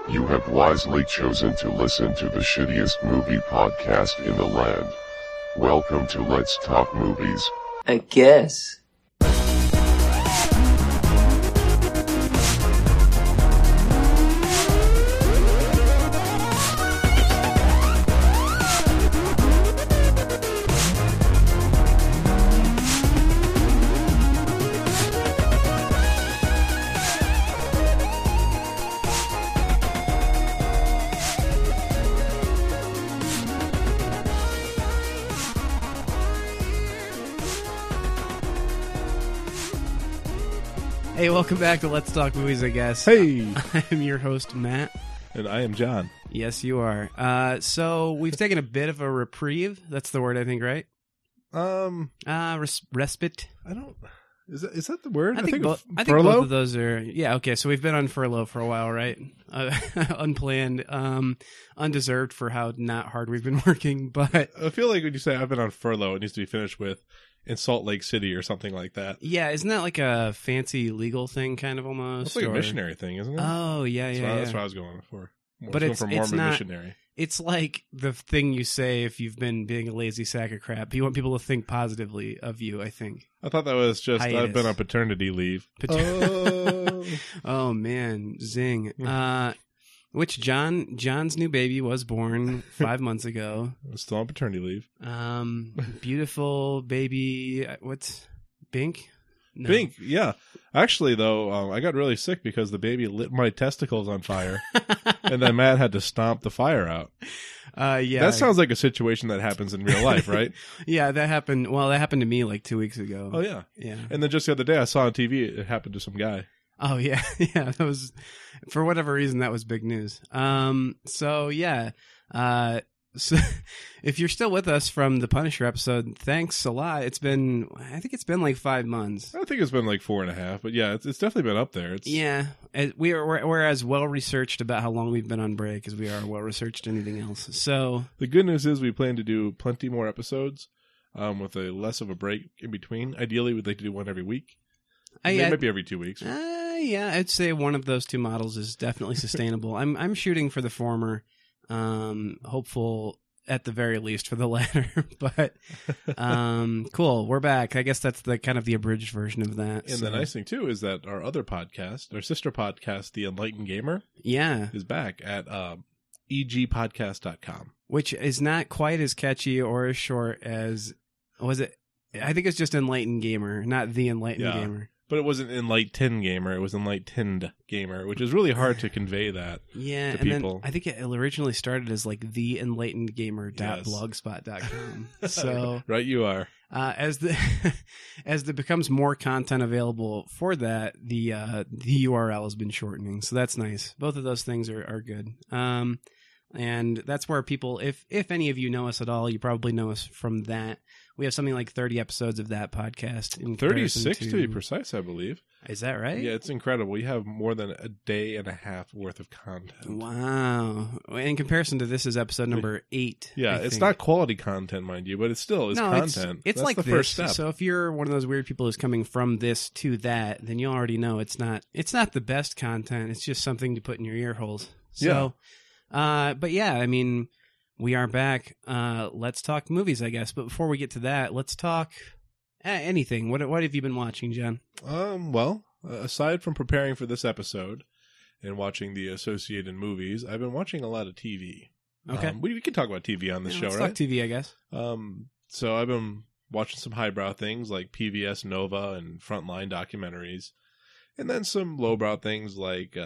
You have wisely chosen to listen to the shittiest movie podcast in the land. Welcome to Let's Talk Movies. I guess. Hey, welcome back to Let's Talk Movies, I guess. Hey! I'm your host, Matt. And I am John. Yes, you are. So, we've taken a bit of a reprieve. That's the word, I think, right? Respite. I don't... Is that the word? I think both of those are... Yeah, okay, so we've been on furlough for a while, right? Unplanned, undeserved for how not hard we've been working, but... I feel like when you say I've been on furlough, it needs to be finished with in Salt Lake City or something like that. Yeah, isn't that like a fancy legal thing, kind of, almost? It's like a missionary thing, isn't it? Oh, yeah. That's what I was going for. But it's for Mormon not, missionary. It's like the thing you say if you've been being a lazy sack of crap. You want people to think positively of you, I think. I thought that was just, hiatus. I've been on paternity leave. Oh, man. Zing. Which John's new baby was born 5 months ago. I'm still on paternity leave. Beautiful baby. What's Bink? No. Bink, yeah. Actually, though, I got really sick because the baby lit my testicles on fire, and then Matt had to stomp the fire out. Yeah. That sounds like a situation that happens in real life, right? Yeah, that happened. Well, that happened to me like 2 weeks ago. Oh, yeah. Yeah. And then just the other day, I saw on TV it happened to some guy. Oh, yeah. Yeah, that was, for whatever reason, that was big news. So, yeah. So if you're still with us from the Punisher episode, thanks a lot. I think it's been like 5 months. I think it's been like 4.5, but yeah, it's definitely been up there. Yeah. We're as well-researched about how long we've been on break as we are well-researched anything else. So the good news is we plan to do plenty more episodes with a less of a break in between. Ideally, we'd like to do one every week. Maybe every 2 weeks. Yeah, I'd say one of those two models is definitely sustainable. I'm shooting for the former, hopeful at the very least for the latter. But cool, we're back. I guess that's the kind of the abridged version of that. And the nice thing too is that our other podcast, our sister podcast, The Enlightened Gamer, is back at egpodcast.com, which is not quite as catchy or as short as was it. I think it's just Enlightened Gamer, not The Enlightened Gamer. But it wasn't Enlightened Gamer, it was Enlightened Gamer, which is really hard to convey that to people. Then I think it originally started as like theenlightenedgamer.blogspot.com. So right you are. As there becomes more content available for that, the URL has been shortening. So that's nice. Both of those things are good. And that's where people, if any of you know us at all, you probably know us from that. We have something like 30 episodes of that podcast. 36 to be precise, I believe. Is that right? Yeah, it's incredible. We have more than a day and a half worth of content. Wow. In comparison to this is episode number 8. Yeah, it's not quality content, mind you, but it's content. It's That's like the first step. So if you're one of those weird people who's coming from this to that, then you already know it's not the best content. It's just something to put in your ear holes. So, but yeah, I mean, we are back. Let's talk movies, I guess. But before we get to that, let's talk anything. What have you been watching, John? Well, aside from preparing for this episode and watching the associated movies, I've been watching a lot of TV. Okay. We can talk about TV on this show, let's right? Talk TV, I guess. So I've been watching some highbrow things like PBS Nova and Frontline documentaries, and then some lowbrow things like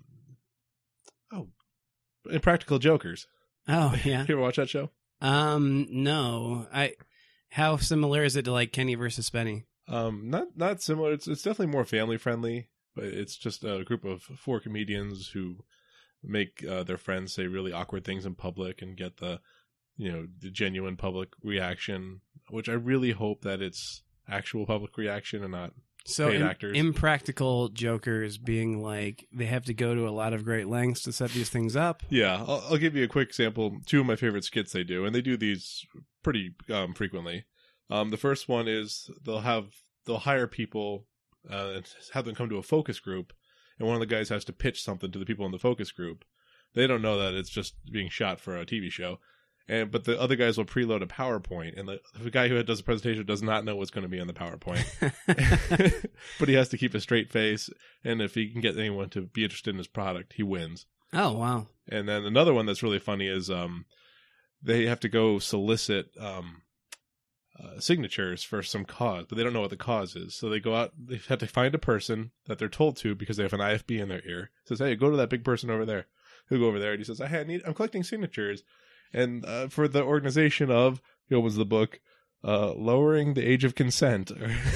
Impractical Jokers. Oh, yeah. You ever watch that show? No. How similar is it to like Kenny versus Spenny? Not similar. It's definitely more family friendly, but it's just a group of 4 comedians who make their friends say really awkward things in public and get the genuine public reaction, which I really hope that it's actual public reaction and not paid actors. Impractical Jokers being like they have to go to a lot of great lengths to set these things up. Yeah, I'll give you a quick sample. 2 of my favorite skits they do, and they do these pretty frequently. The first one is they'll hire people and have them come to a focus group, and one of the guys has to pitch something to the people in the focus group. They don't know that it's just being shot for a TV show. But the other guys will preload a PowerPoint, and the guy who does the presentation does not know what's going to be on the PowerPoint. But he has to keep a straight face, and if he can get anyone to be interested in his product, he wins. Oh, wow. And then another one that's really funny is they have to go solicit signatures for some cause, but they don't know what the cause is. So they go out, they have to find a person that they're told to because they have an IFB in their ear. It says, hey, go to that big person over there. He'll go over there, and he says, I'm collecting signatures. And for the organization of, he opens the book, lowering the age of consent.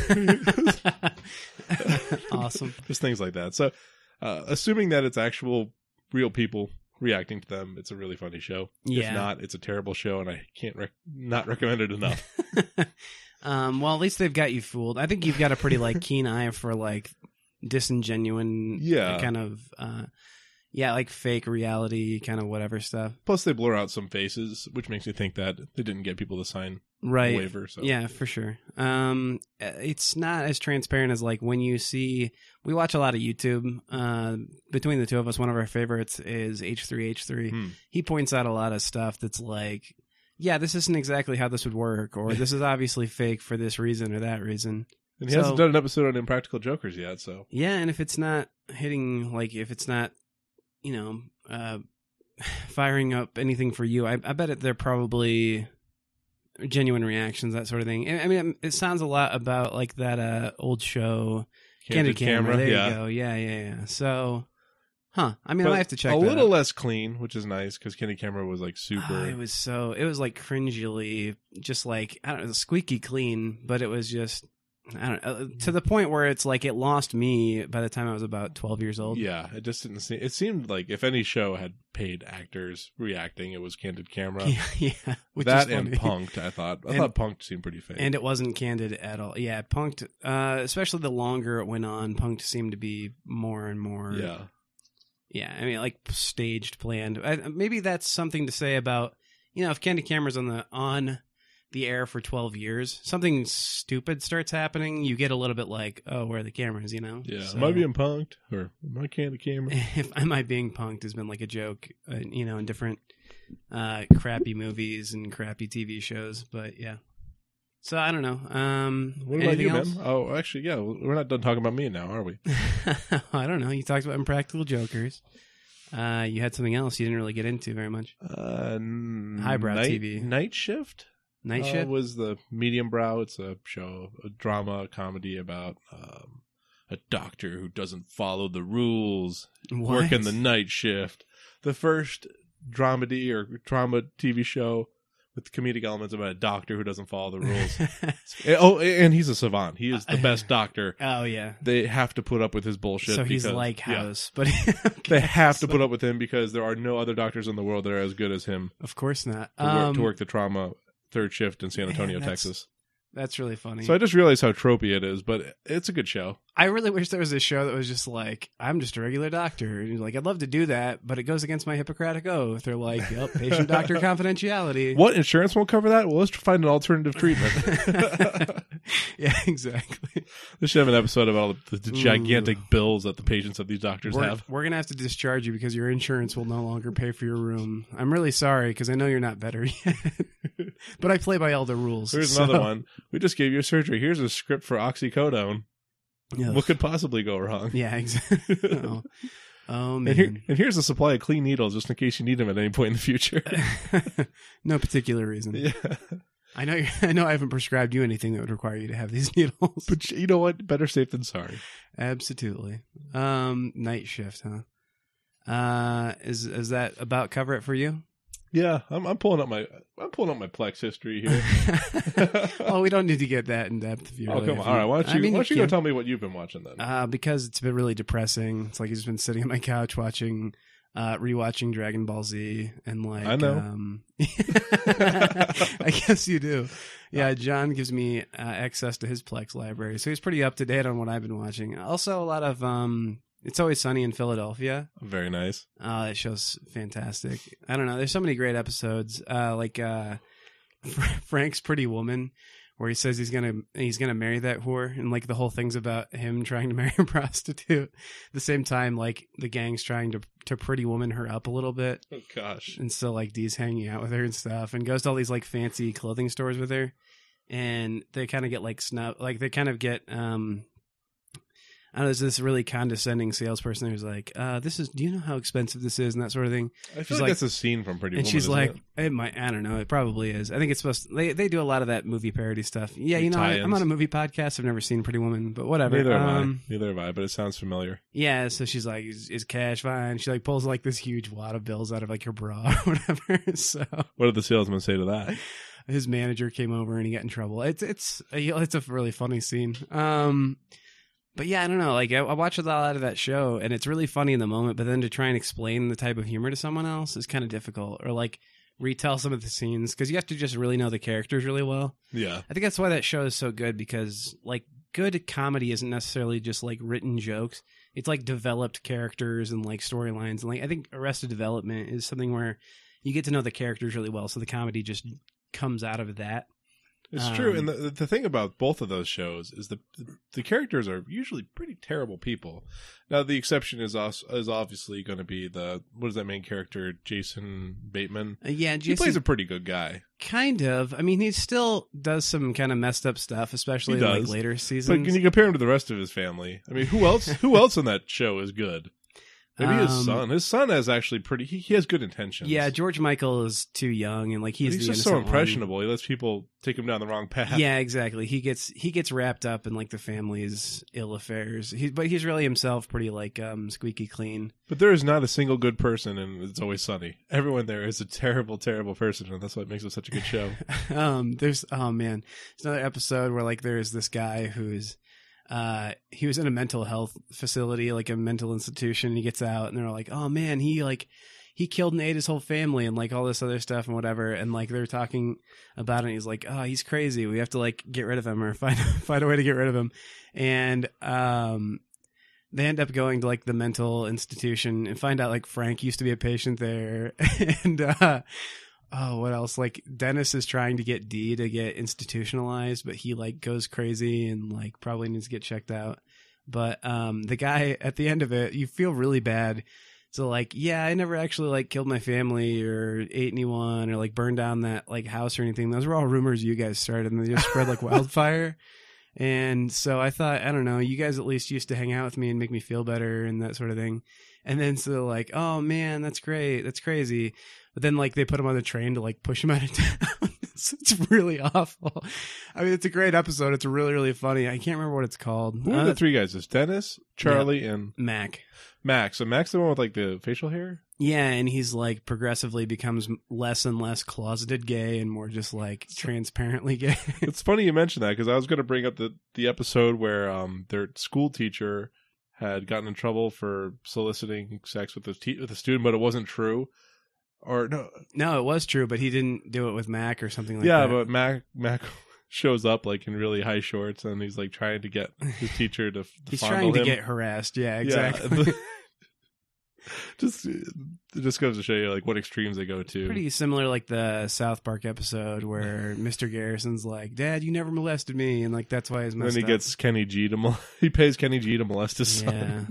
Awesome. Just things like that. So assuming that it's actual real people reacting to them, it's a really funny show. Yeah. If not, it's a terrible show, and I can't not recommend it enough. Well, at least they've got you fooled. I think you've got a pretty keen eye for disingenuine kind of like fake reality kind of whatever stuff. Plus they blur out some faces, which makes me think that they didn't get people to sign a waiver. So. Yeah, for sure. It's not as transparent as when you see, we watch a lot of YouTube. Between the two of us, one of our favorites is H3H3. He points out a lot of stuff that's yeah, this isn't exactly how this would work, or this is obviously fake for this reason or that reason. And he hasn't done an episode on Impractical Jokers yet, so. Yeah, and if it's not hitting, if it's not, firing up anything for you, I bet they're probably genuine reactions, that sort of thing. I mean, it sounds a lot about that old show, Candid Camera. There you go. Yeah. So, I mean, I have to check. A little less clean, which is nice because Candid Camera was super. It was cringily, just I don't know, squeaky clean, but it was just. I don't know, to the point where it's it lost me by the time I was about 12 years old. Yeah, it just didn't seem. It seemed like if any show had paid actors reacting, it was Candid Camera. Yeah, that and Punk'd. I thought Punk'd seemed pretty fake, and it wasn't Candid at all. Yeah, Punk'd, especially the longer it went on, Punk'd seemed to be more and more. Yeah. I mean, staged, planned. Maybe that's something to say about if Candid Camera's on the air for 12 years, something stupid starts happening, you get a little bit oh, where are the cameras, Yeah. So, am I being punked? Or am I Candid Camera? If Am I being punked has been a joke, in different crappy movies and crappy TV shows. But yeah. So I don't know. What about you, man? Oh, actually, yeah. We're not done talking about me now, are we? I don't know. You talked about Impractical Jokers. You had something else you didn't really get into very much. Highbrow TV. Night Shift? Night Shift was the medium brow. It's a show, a drama comedy about a doctor who doesn't follow the rules, working the night shift. The first dramedy or drama TV show with comedic elements about a doctor who doesn't follow the rules. And he's a savant. He is the best doctor. Oh yeah. They have to put up with his bullshit. So he's like House, but they have to put up with him because there are no other doctors in the world that are as good as him. Of course not. To work the trauma. Third shift in San Antonio, Texas. That's really funny. So I just realized how tropey it is, but it's a good show. I really wish there was a show that was just I'm just a regular doctor. And I'd love to do that, but it goes against my Hippocratic oath. They're patient-doctor confidentiality. What, insurance won't cover that? Well, let's find an alternative treatment. Yeah, exactly. They should have an episode about all the gigantic bills that the patients of these doctors have. We're going to have to discharge you because your insurance will no longer pay for your room. I'm really sorry because I know you're not better yet. But I play by all the rules. Here's another one. We just gave you a surgery. Here's a script for oxycodone. Ugh. What could possibly go wrong? Yeah, exactly. Oh man. And here's a supply of clean needles just in case you need them at any point in the future. No particular reason. Yeah. I know I haven't prescribed you anything that would require you to have these needles. But you know what? Better safe than sorry. Absolutely. Night Shift, huh? Is that about cover it for you? Yeah, I'm pulling up my Plex history here. Well, we don't need to get that in depth. If you really, come on! All right, why don't you go tell me what you've been watching then? Because it's been really depressing. It's he's been sitting on my couch watching, rewatching Dragon Ball Z, and I know. I guess you do. Yeah, John gives me access to his Plex library, so he's pretty up to date on what I've been watching. Also, a lot of It's Always Sunny in Philadelphia. Very nice. That show's fantastic. I don't know. There's so many great episodes. Frank's Pretty Woman, where he says he's gonna marry that whore, and like the whole thing's about him trying to marry a prostitute. At the same time, like the gang's trying to pretty woman her up a little bit. Oh gosh. And so like Dee's hanging out with her and stuff, and goes to all these like fancy clothing stores with her, and they kind of get like they kind of get I don't know, there's this really condescending salesperson who's like, do you know how expensive this is and that sort of thing. I feel like that's a scene from Pretty Woman. And she's isn't like, it? I don't know, it probably is. I think it's supposed to, they do a lot of that movie parody stuff. Yeah, Like I'm on a movie podcast. I've never seen Pretty Woman, but whatever. Neither have I, but it sounds familiar. Yeah, so she's like, is cash fine? She like pulls like this huge wad of bills out of like her bra or whatever. So what did the salesman say to that? His manager came over and he got in trouble. It's a really funny scene. But yeah, I don't know. Like I watch a lot of that show, and it's really funny in the moment. But then to try and explain the type of humor to someone else is kind of difficult, or like retell some of the scenes because you have to just really know the characters really well. Yeah, I think that's why that show is so good, because like good comedy isn't necessarily just like written jokes. It's like developed characters and like storylines. And like I think Arrested Development is something where you get to know the characters really well, so the comedy just comes out of that. It's true, and the thing about both of those shows is the characters are usually pretty terrible people. Now, the exception is obviously going to be what is that main character, Jason Bateman? Yeah, he plays a pretty good guy. Kind of. I mean, he still does some kind of messed up stuff, especially in like later seasons. But can you compare him to the rest of his family? I mean, who else on that show is good? Maybe his son. His son is actually pretty. He has good intentions. Yeah, George Michael is too young, and like he's just so impressionable. He lets people take him down the wrong path. Yeah, exactly. He gets wrapped up in like the family's ill affairs. But he's really himself pretty like squeaky clean. But there is not a single good person, and It's Always Sunny. Everyone there is a terrible, terrible person, and that's what makes it such a good show. There's another episode where like there's this guy who's. He was in a mental health facility, like a mental institution, and he gets out and they're like, oh man, he killed and ate his whole family and like all this other stuff and whatever. And like they're talking about it and he's like, oh, he's crazy. We have to like get rid of him or find a way to get rid of him. And, they end up going to like the mental institution and find out like Frank used to be a patient there. And, oh, what else? Like Dennis is trying to get Dee to get institutionalized, but he like goes crazy and like probably needs to get checked out. But the guy at the end of it, you feel really bad. So like, yeah, I never actually like killed my family or ate anyone or like burned down that like house or anything. Those were all rumors you guys started and they just spread like wildfire. And so I thought, I don't know, you guys at least used to hang out with me and make me feel better and that sort of thing. And then so like, oh man, that's great. That's crazy. But then like they put him on the train to like push him out of town. It's really awful. I mean, it's a great episode. It's really, really funny. I can't remember what it's called. Who are the three guys? It's Dennis, Charlie, and Mac. So Mac's the one with like the facial hair? Yeah, and he's like progressively becomes less and less closeted gay and more just like transparently gay. It's funny you mentioned that because I was going to bring up the episode where their school teacher had gotten in trouble for soliciting sex with a student, but it wasn't true. Or no, it was true, but he didn't do it with Mac or something like that. Yeah, but Mac shows up like in really high shorts, and he's like trying to get his teacher to. He's trying to get harassed. Yeah, exactly. Yeah. It just goes to show you like what extremes they go to. Pretty similar, like the South Park episode where Mr. Garrison's like, "Dad, you never molested me," and like that's why he's messed up. Then he gets Kenny G he pays Kenny G to molest his son.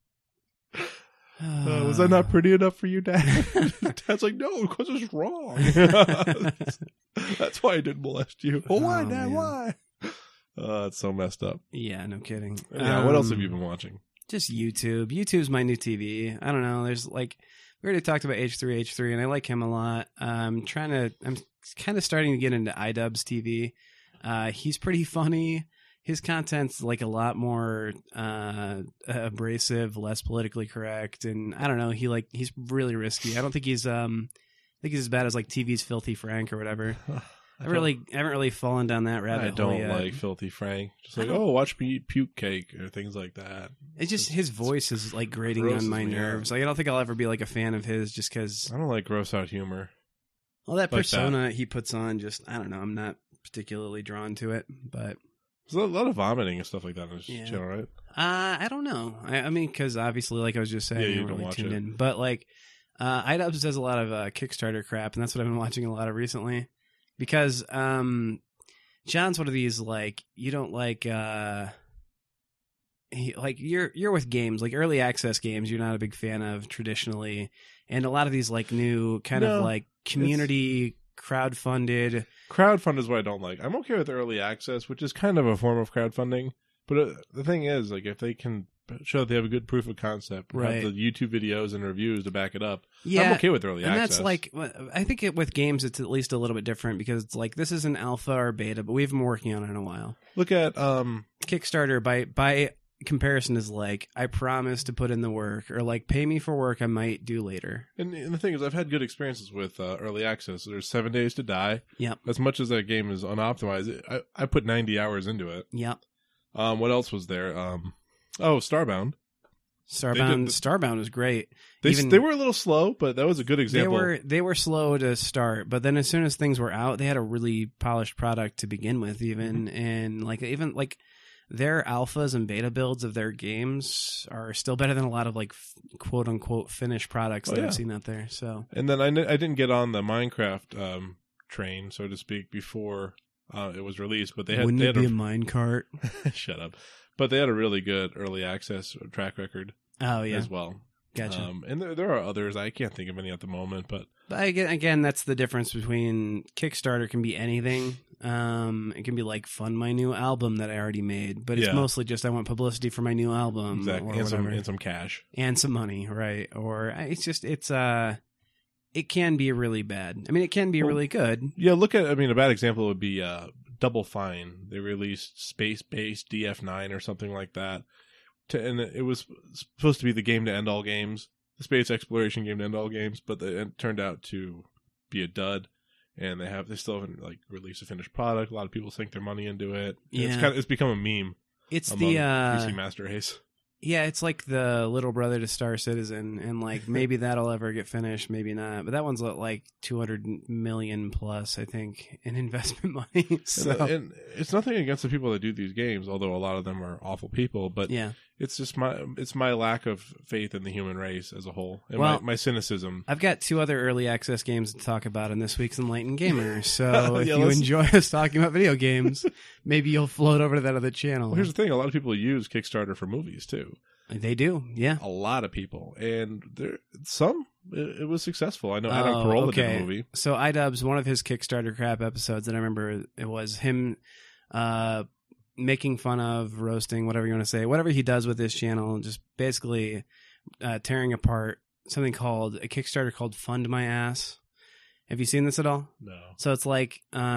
Was that not pretty enough for you, Dad? Dad's like, no, because it's wrong. That's why I didn't molest you. Oh, why, Dad? Man. Why? It's so messed up. Yeah, no kidding. Yeah, what else have you been watching? Just YouTube. YouTube's my new TV. I don't know. There's like, we already talked about H3H3, and I like him a lot. I'm kind of starting to get into iDubbbz TV. He's pretty funny. His content's like a lot more abrasive, less politically correct, and I don't know. He's really risky. I don't think he's as bad as like TV's Filthy Frank or whatever. I haven't really fallen down that rabbit hole yet. I don't like Filthy Frank. Just like, watch me eat puke cake or things like that. It's just his voice is like grating on my nerves. Like I don't think I'll ever be like a fan of his just because I don't like gross out humor. Well, that persona he puts on, just I don't know. I'm not particularly drawn to it, but. There's a lot of vomiting and stuff like that on his channel, right? I don't know. I mean, because obviously, like I was just saying, you don't watch it. in. But like, iDubbbz does a lot of Kickstarter crap, and that's what I've been watching a lot of recently. Because John's one of these like you don't like you're with games like early access games. You're not a big fan of traditionally, and a lot of these like new kind of like community crowdfunded. Crowdfund is what I don't like. I'm okay with early access, which is kind of a form of crowdfunding. But the thing is, like, if they can show that they have a good proof of concept, Right. have the YouTube videos and reviews to back it up, Yeah, I'm okay with early and access. that's like I think with games it's at least a little bit different because it's like this is an alpha or beta, but we've been working on it in a while. Look at Kickstarter by comparison is like I promise to put in the work, or like pay me for work I might do later. and the thing is, I've had good experiences with early access. There's 7 Days to Die. Yep. As much as that game is unoptimized, I put 90 hours into it. Yep. What else was there? Starbound. Starbound was great. They were a little slow, but that was a good example. They were slow to start, but then as soon as things were out, they had a really polished product to begin with. And even their alphas and beta builds of their games are still better than a lot of like quote unquote finished products that I've seen out there. So, and then I didn't get on the Minecraft train, so to speak, before it was released, but wouldn't it be a minecart? Shut up. But they had a really good early access track record. Oh yeah, as well. Gotcha. And there are others. I can't think of any at the moment, but again, that's the difference between Kickstarter can be anything. It can be like fund my new album that I already made, but it's mostly just I want publicity for my new album, exactly, and some cash and some money, right? Or it can be really bad. I mean, it can be really good. Yeah, a bad example would be Double Fine. They released Space-Based DF9 or something like that. And it was supposed to be the game to end all games, the space exploration game to end all games, but it turned out to be a dud. And they still haven't like released a finished product. A lot of people sink their money into it. Yeah. It's become a meme. It's among PC Master Race. Yeah, it's like the little brother to Star Citizen, and like maybe that'll ever get finished, maybe not. But that one's like 200 million plus, I think, in investment money. So. And it's nothing against the people that do these games, although a lot of them are awful people. But yeah, it's just my lack of faith in the human race as a whole, and my cynicism. I've got 2 other early access games to talk about in this week's Enlightened Gamer. So if you enjoy us talking about video games, maybe you'll float over to that other channel. Well, here's the thing: a lot of people use Kickstarter for movies too. They do, yeah. A lot of people, and it was successful. I know Adam Carolla did a movie. So iDubbbz, one of his Kickstarter crap episodes that I remember, it was him making fun of, roasting, whatever you want to say, whatever he does with his channel, just basically tearing apart something called a Kickstarter called Fund My Ass. Have you seen this at all? No. So it's like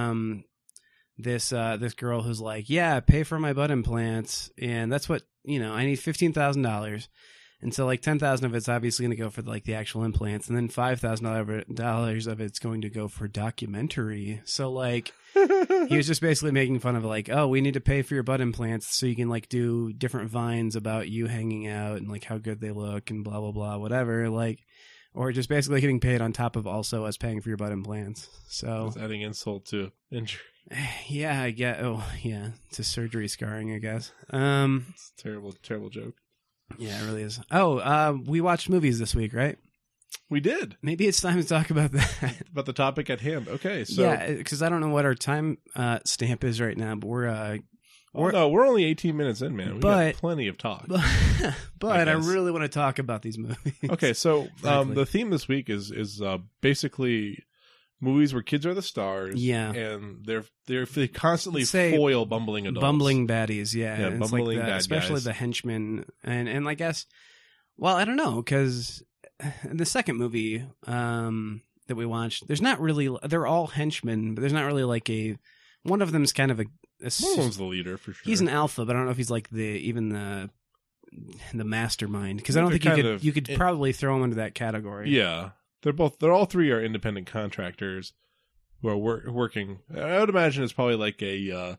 this girl who's like, yeah, pay for my butt implants, and that's what I need $15,000, and so like $10,000 of it's obviously going to go for like the actual implants, and then $5,000 of it's going to go for documentary. So like he was just basically making fun of like, oh, we need to pay for your butt implants so you can like do different vines about you hanging out and like how good they look and blah blah blah whatever, like, or just basically getting paid on top of also us paying for your butt implants. So it's adding insult to injury. Yeah, I get. Oh, yeah, to surgery scarring, I guess. It's a terrible joke. Yeah, it really is. Oh, we watched movies this week, right? We did. Maybe it's time to talk about that. About the topic at hand. Okay, so yeah, because I don't know what our time stamp is right now, but we're only 18 minutes in, man. We got plenty of talk. But I really want to talk about these movies. Okay, so the theme this week is basically movies where kids are the stars, and they constantly foil bumbling adults, bumbling baddies, bumbling bad especially guys. The henchmen, and I guess, well, I don't know, because the second movie that we watched, they're all henchmen, but there's not really like one of them's kind of one of them's the leader for sure. He's an alpha, but I don't know if he's like the mastermind, because I don't think you could probably throw him into that category. Yeah. They're all 3 are independent contractors who are working. I would imagine it's probably like a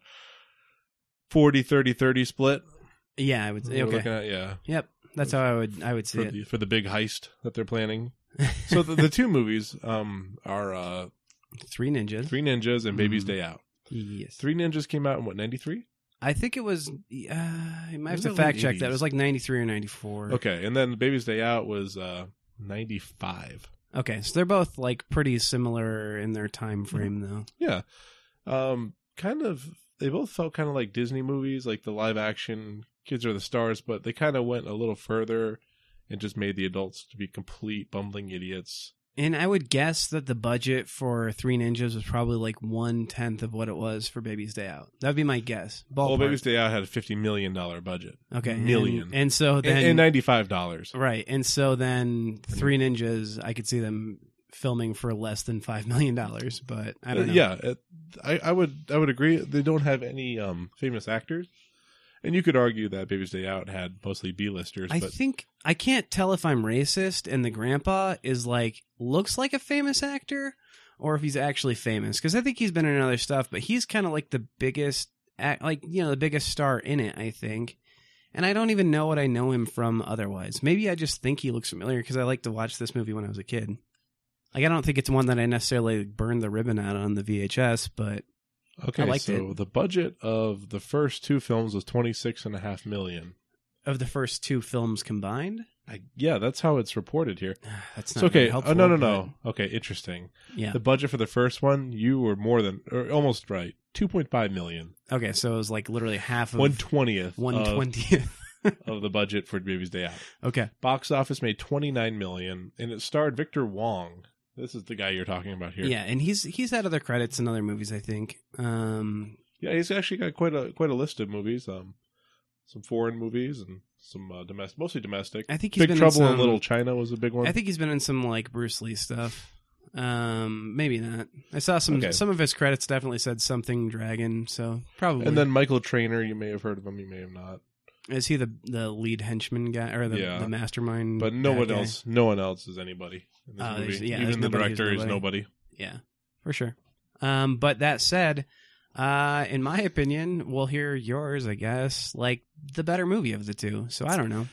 40-30-30 split. Yeah, I would say. Okay. Yep. That's how I would see it. For the big heist that they're planning. So the 2 movies are Three Ninjas and Baby's Day Out. Yes. 3 Ninjas came out in what, 93? I think it was, I might have to fact check that. It was like 93 or 94. Okay, and then Baby's Day Out was 95. Okay, so they're both like pretty similar in their time frame, though. Yeah. they both felt kind of like Disney movies, like the live action kids are the stars, but they kind of went a little further and just made the adults to be complete bumbling idiots. And I would guess that the budget for Three Ninjas was probably like 1/10 of what it was for Baby's Day Out. That'd be my guess. Ballpark. Well, Baby's Day Out had a $50 million budget. Okay. Million. And so then... And $95. Right. And so then Three Ninjas, I could see them filming for less than $5 million, but I don't know. Yeah. I would agree. They don't have any famous actors. And you could argue that Baby's Day Out had mostly B-listers. I think I can't tell if I'm racist and the grandpa is like looks like a famous actor or if he's actually famous, because I think he's been in other stuff, but he's kind of like the biggest, the biggest star in it, I think. And I don't even know what I know him from otherwise. Maybe I just think he looks familiar because I like to watch this movie when I was a kid. Like I don't think it's one that I necessarily burned the ribbon out on the VHS, but. Okay, the budget of the first two films was $26.5 million. Of the first two films combined? Yeah, that's how it's reported here. That's not very helpful. No. Okay, interesting. Yeah. The budget for the first one, you were almost right. $2.5 million. Okay, so it was like literally half of 1/20th. 1/20th of the budget for Baby's Day Out. Okay. Box office made $29 million, and it starred Victor Wong. This is the guy you're talking about here. Yeah, and he's had other credits in other movies, I think. Yeah, he's actually got quite a list of movies. Some foreign movies and some domestic, mostly domestic. I think he's Big Trouble in Little China was a big one. I think he's been in some like Bruce Lee stuff. Maybe not. I saw some of his credits definitely said Something Dragon, so probably. And then Michael Trainer, you may have heard of him, you may have not. Is he the lead henchman guy or the mastermind? But no one else is anybody in this movie. Yeah, even the director is nobody. Yeah, for sure. But that said, in my opinion, we'll hear yours, I guess, like the better movie of the two. So I don't know.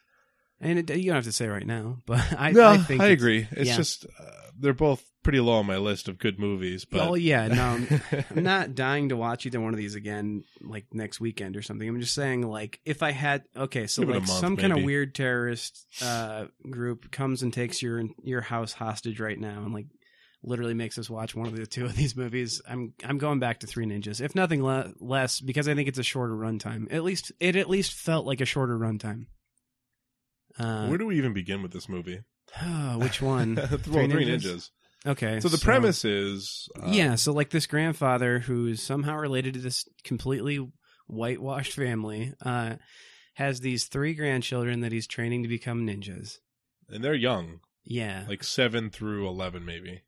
And you don't have to say right now, but I think I agree. It's just they're both pretty low on my list of good movies. But oh yeah, no, I'm not dying to watch either one of these again, like next weekend or something. I'm just saying, like, if I had some kind of weird terrorist group comes and takes your house hostage right now, and like literally makes us watch one of the two of these movies, I'm going back to Three Ninjas, if nothing less, because I think it's a shorter runtime. It at least felt like a shorter runtime. Where do we even begin with this movie? Which one? Three Ninjas. Okay. So the premise is... so like this grandfather who's somehow related to this completely whitewashed family has these 3 grandchildren that he's training to become ninjas. And they're young. Yeah. Like 7 through 11 maybe.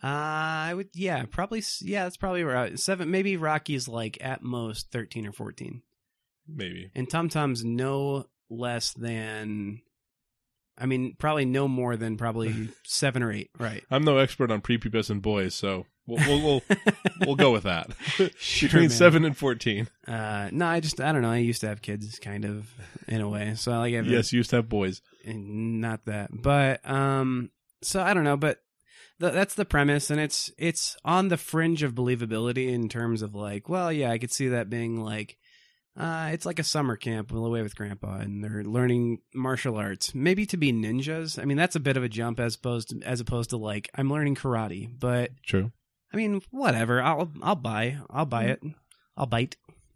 That's probably right. 7, maybe Rocky's like at most 13 or 14. Maybe. And Tum-Tum's no less than... I mean, probably no more than 7 or 8, right? I'm no expert on prepubescent boys, so we'll go with that. Sure, Between man. 7 and 14. No, I don't know. I used to have kids, kind of, in a way. So like, yes, you used to have boys. Not that, but so I don't know, but that's the premise, and it's on the fringe of believability in terms of like, well, yeah, I could see that being like. It's like a summer camp away with Grandpa, and they're learning martial arts, maybe to be ninjas. I mean, that's a bit of a jump as opposed to like I'm learning karate. But true. I mean, whatever. I'll buy it. I'll bite.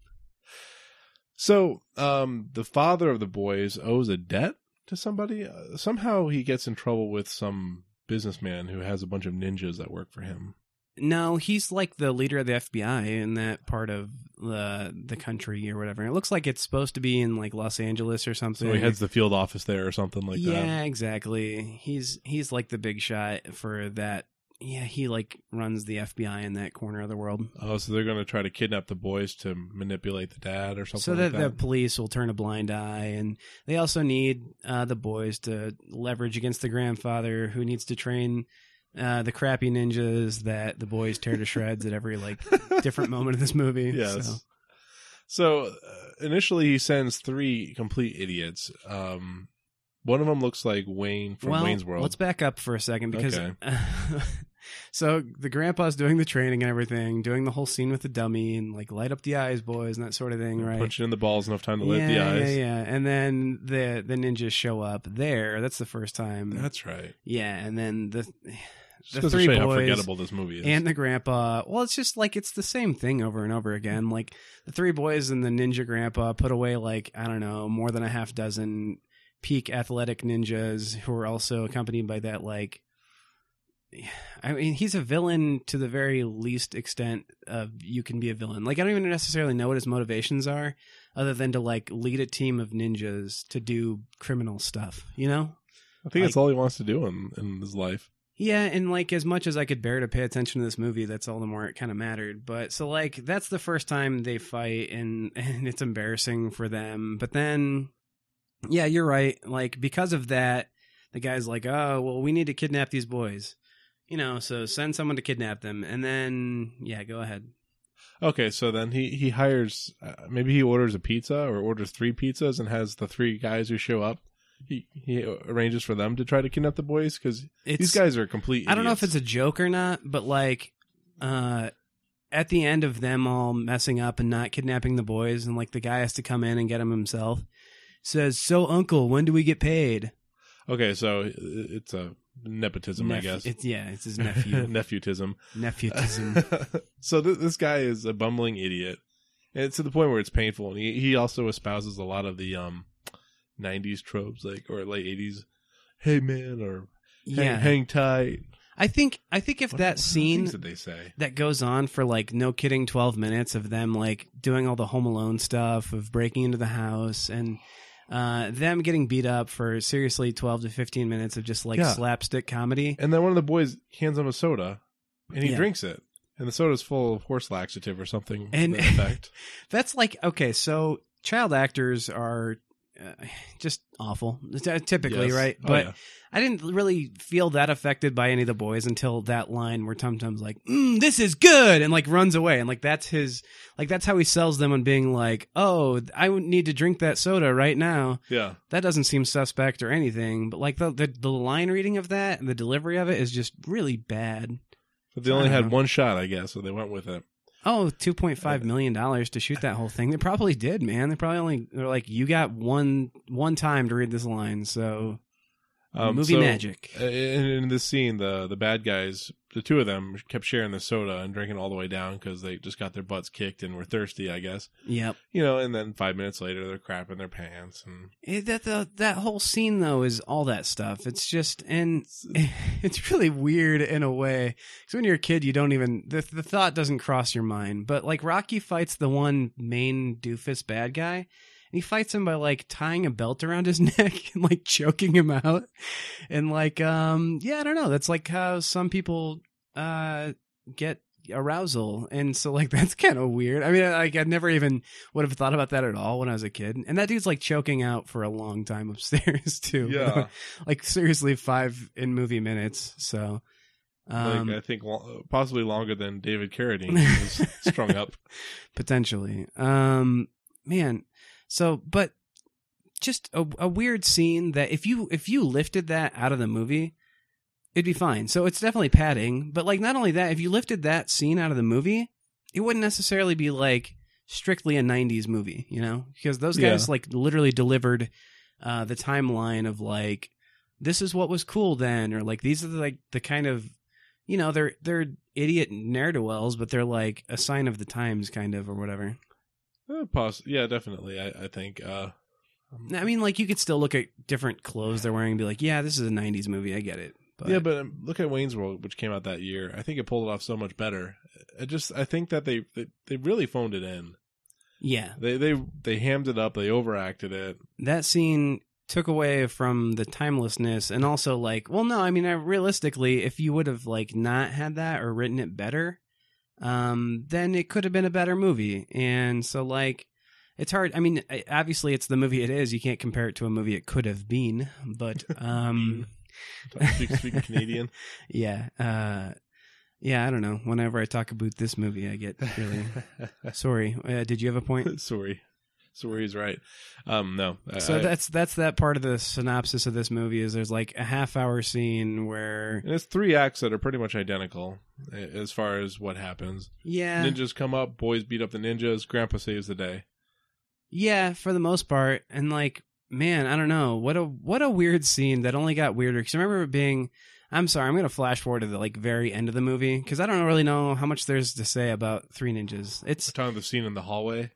So, the father of the boys owes a debt to somebody. Somehow he gets in trouble with some businessman who has a bunch of ninjas that work for him. No, he's like the leader of the FBI in that part of the country or whatever. And it looks like it's supposed to be in like Los Angeles or something. So he heads the field office there or something like that. Yeah, exactly. He's like the big shot for that. Yeah, he like runs the FBI in that corner of the world. Oh, so they're going to try to kidnap the boys to manipulate the dad or something so like that? the police will turn a blind eye. And they also need the boys to leverage against the grandfather who needs to train... the crappy ninjas that the boys tear to shreds at every like different moment of this movie. Yes. So initially he sends 3 complete idiots. One of them looks like Wayne from Wayne's World. Let's back up for a second because so the grandpa's doing the training and everything, doing the whole scene with the dummy and like light up the eyes, boys, and that sort of thing, right? Punch it in the balls enough time to light the eyes. Yeah. And then the ninjas show up there. That's the first time. That's right. Yeah, and then Just goes to three show you how boys forgettable this movie is. and the grandpa. Well, it's just like it's the same thing over and over again. Like the three boys and the ninja grandpa put away like, I don't know, more than a half dozen peak athletic ninjas who are also accompanied by that, like, I mean, he's a villain to the very least extent of you can be a villain. Like, I don't even necessarily know what his motivations are other than to like lead a team of ninjas to do criminal stuff, you know? I think that's all he wants to do in his life. Yeah, and like as much as I could bear to pay attention to this movie, that's all the more it kind of mattered. But so like that's the first time they fight, and it's embarrassing for them. But then, yeah, you're right. Like because of that, the guy's like, "Oh, well, we need to kidnap these boys," you know. So send someone to kidnap them, and then yeah, go ahead. Okay, so then he hires. Maybe he orders a pizza or orders 3 pizzas and has the 3 guys who show up. He arranges for them to try to kidnap the boys because these guys are complete idiots. I don't know if it's a joke or not, but like at the end of them all messing up and not kidnapping the boys, and like the guy has to come in and get them himself, says, "So uncle, when do we get paid?" Okay, so it's a nepotism, I guess. It's his nephew. Nephewtism. So this guy is a bumbling idiot, and it's to the point where it's painful. And he also espouses a lot of the 90s tropes, like, or late 80s, "Hey man," or hang tight. I think if that scene things did they say that goes on for like no kidding 12 minutes of them like doing all the Home Alone stuff, of breaking into the house, and them getting beat up for seriously 12 to 15 minutes of just like slapstick comedy, and then one of the boys hands him a soda and he drinks it, and the soda's full of horse laxative or something, and to that effect. That's like, okay, so child actors are just awful typically, right? But I didn't really feel that affected by any of the boys until that line where Tum Tum's like, "This is good," and like runs away, and like that's how he sells them on being like, "Oh, I need to drink that soda right now." Yeah, that doesn't seem suspect or anything, but like the line reading of that and the delivery of it is just really bad. But they only had one shot, I guess, so they went with it. Oh, $2.5 million to shoot that whole thing. They probably did, man. They're like, you got one time to read this line, so movie magic. In this scene, the bad guys, the 2 of them, kept sharing the soda and drinking all the way down because they just got their butts kicked and were thirsty, I guess. Yep. You know, and then 5 minutes later, they're crapping their pants. And that whole scene, though, is all that stuff. It's just, and it's really weird in a way. Because when you're a kid, you don't even, the thought doesn't cross your mind. But like Rocky fights the one main doofus bad guy. He fights him by like tying a belt around his neck and like choking him out. And like, I don't know. That's like how some people get arousal. And so like, that's kind of weird. I mean, like I never even would have thought about that at all when I was a kid. And that dude's like choking out for a long time upstairs too. Yeah. Like seriously 5 in movie minutes. So. Like I think possibly longer than David Carradine was strung up. Potentially. Man. So, but just a weird scene that if you lifted that out of the movie, it'd be fine. So it's definitely padding, but like not only that, if you lifted that scene out of the movie, it wouldn't necessarily be like strictly a 90s movie, you know? Because those guys like literally delivered the timeline of like, this is what was cool then, or like these are like the kind of, you know, they're idiot ne'er-do-wells, but they're like a sign of the times kind of, or whatever. Yeah, definitely. I think. I mean, like you could still look at different clothes they're wearing and be like, "Yeah, this is a '90s movie. I get it." But... Yeah, but look at Wayne's World, which came out that year. I think it pulled it off so much better. I think that they really phoned it in. Yeah, they hammed it up. They overacted it. That scene took away from the timelessness, and also like, well, no, I mean, realistically, if you would have like not had that or written it better. Then it could have been a better movie. And so like, it's hard. I mean, obviously it's the movie it is. You can't compare it to a movie it could have been, but, speaking Canadian. Yeah. I don't know. Whenever I talk about this movie, I get really sorry. Did you have a point? Sorry, he's right. No. So that's that part of the synopsis of this movie is there's like a half-hour scene where... And it's 3 acts that are pretty much identical as far as what happens. Yeah. Ninjas come up, boys beat up the ninjas, Grandpa saves the day. Yeah, for the most part. And like, man, I don't know. What a weird scene that only got weirder. Because I remember it being... I'm sorry, I'm going to flash forward to the like very end of the movie because I don't really know how much there's to say about Three Ninjas. It's We're talking the scene in the hallway.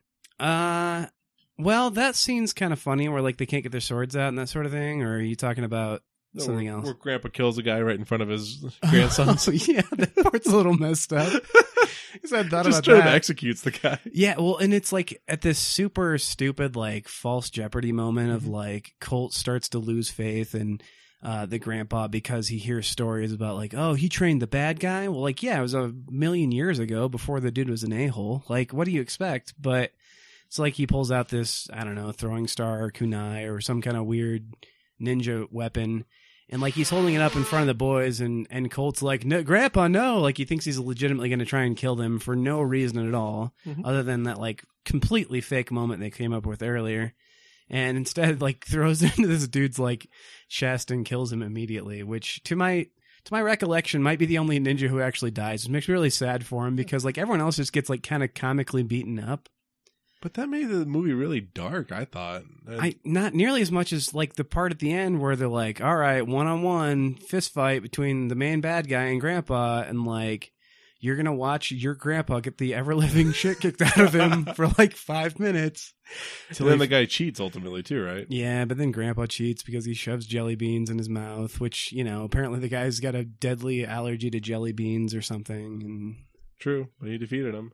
Well, that scene's kind of funny where like they can't get their swords out and that sort of thing. Or are you talking about something else? Where Grandpa kills a guy right in front of his grandson. Oh, yeah, that part's a little messed up. Because I thought Just about straight that. executes the guy. Yeah, well, and it's like at this super stupid like false Jeopardy moment of like Colt starts to lose faith and the grandpa because he hears stories about like, oh, he trained the bad guy. Well, like, yeah, it was a million years ago before the dude was an a-hole. Like, what do you expect? But it's like he pulls out this, I don't know, throwing star or kunai or some kind of weird ninja weapon. And like he's holding it up in front of the boys and Colt's like, no, Grandpa, no. Like he thinks he's legitimately going to try and kill them for no reason at all, other than that like completely fake moment they came up with earlier. And instead like throws into this dude's like chest and kills him immediately, which to my recollection might be the only ninja who actually dies. It makes me really sad for him because like everyone else just gets like kind of comically beaten up. But that made the movie really dark, I thought. Not nearly as much as like the part at the end where they're like, all right, 1-on-1 fist fight between the main bad guy and Grandpa, and like you're gonna watch your grandpa get the ever living shit kicked out of him for like 5 minutes. And then the guy cheats ultimately too, right? Yeah, but then Grandpa cheats because he shoves jelly beans in his mouth, which, you know, apparently the guy's got a deadly allergy to jelly beans or something. And True, but he defeated him.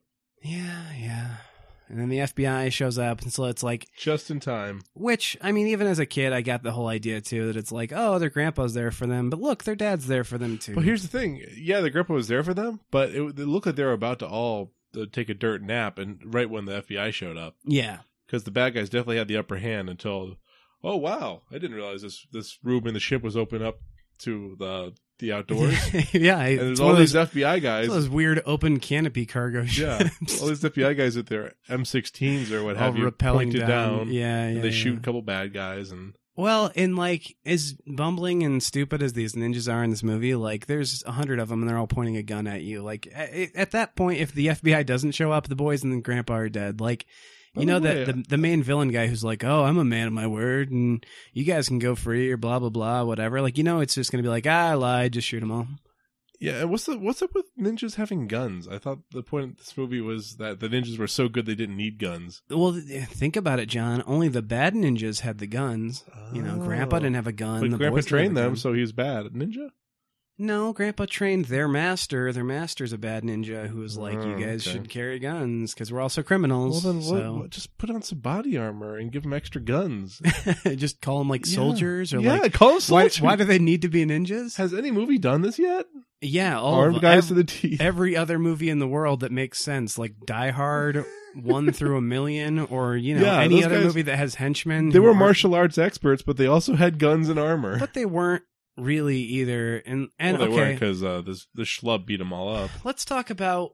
Yeah. And then the FBI shows up, and so it's like... Just in time. Which, I mean, even as a kid, I got the whole idea, too, that it's like, oh, their grandpa's there for them, but look, their dad's there for them, too. But here's the thing. Yeah, the grandpa was there for them, but it looked like they were about to all take a dirt nap, and right when the FBI showed up. Yeah. Because the bad guys definitely had the upper hand until, oh, wow, I didn't realize this room in the ship was open up to the outdoors. Yeah. And there's all these FBI guys. Those weird open canopy cargo ships. Yeah. All these FBI guys with their M16s or what have you rappelling pointed down. Yeah. And they shoot a couple bad guys. And well, and like, as bumbling and stupid as these ninjas are in this movie, like, there's 100 of them and they're all pointing a gun at you. Like, at that point, if the FBI doesn't show up, the boys and the grandpa are dead. Like, you know, that the main villain guy who's like, oh, I'm a man of my word, and you guys can go free or blah, blah, blah, whatever. Like, you know, it's just going to be like, I lied, just shoot them all. Yeah, and what's up with ninjas having guns? I thought the point of this movie was that the ninjas were so good they didn't need guns. Well, think about it, John. Only the bad ninjas had the guns. You know, Grandpa didn't have a gun. But Grandpa trained them, so he was bad. Ninja? No, Grandpa trained their master. Their master's a bad ninja who was like, you guys should carry guns because we're also criminals. Well, then what? Just put on some body armor and give them extra guns. Just call them like soldiers? Or call them soldiers. Why do they need to be ninjas? Has any movie done this yet? Yeah, armed guys to the teeth. Every other movie in the world that makes sense, like Die Hard, 1 through a million, or any other movie that has henchmen. They were martial arts experts, but they also had guns and armor. But they weren't really either. And well, they okay, weren't because the schlub beat them all up. Let's talk about.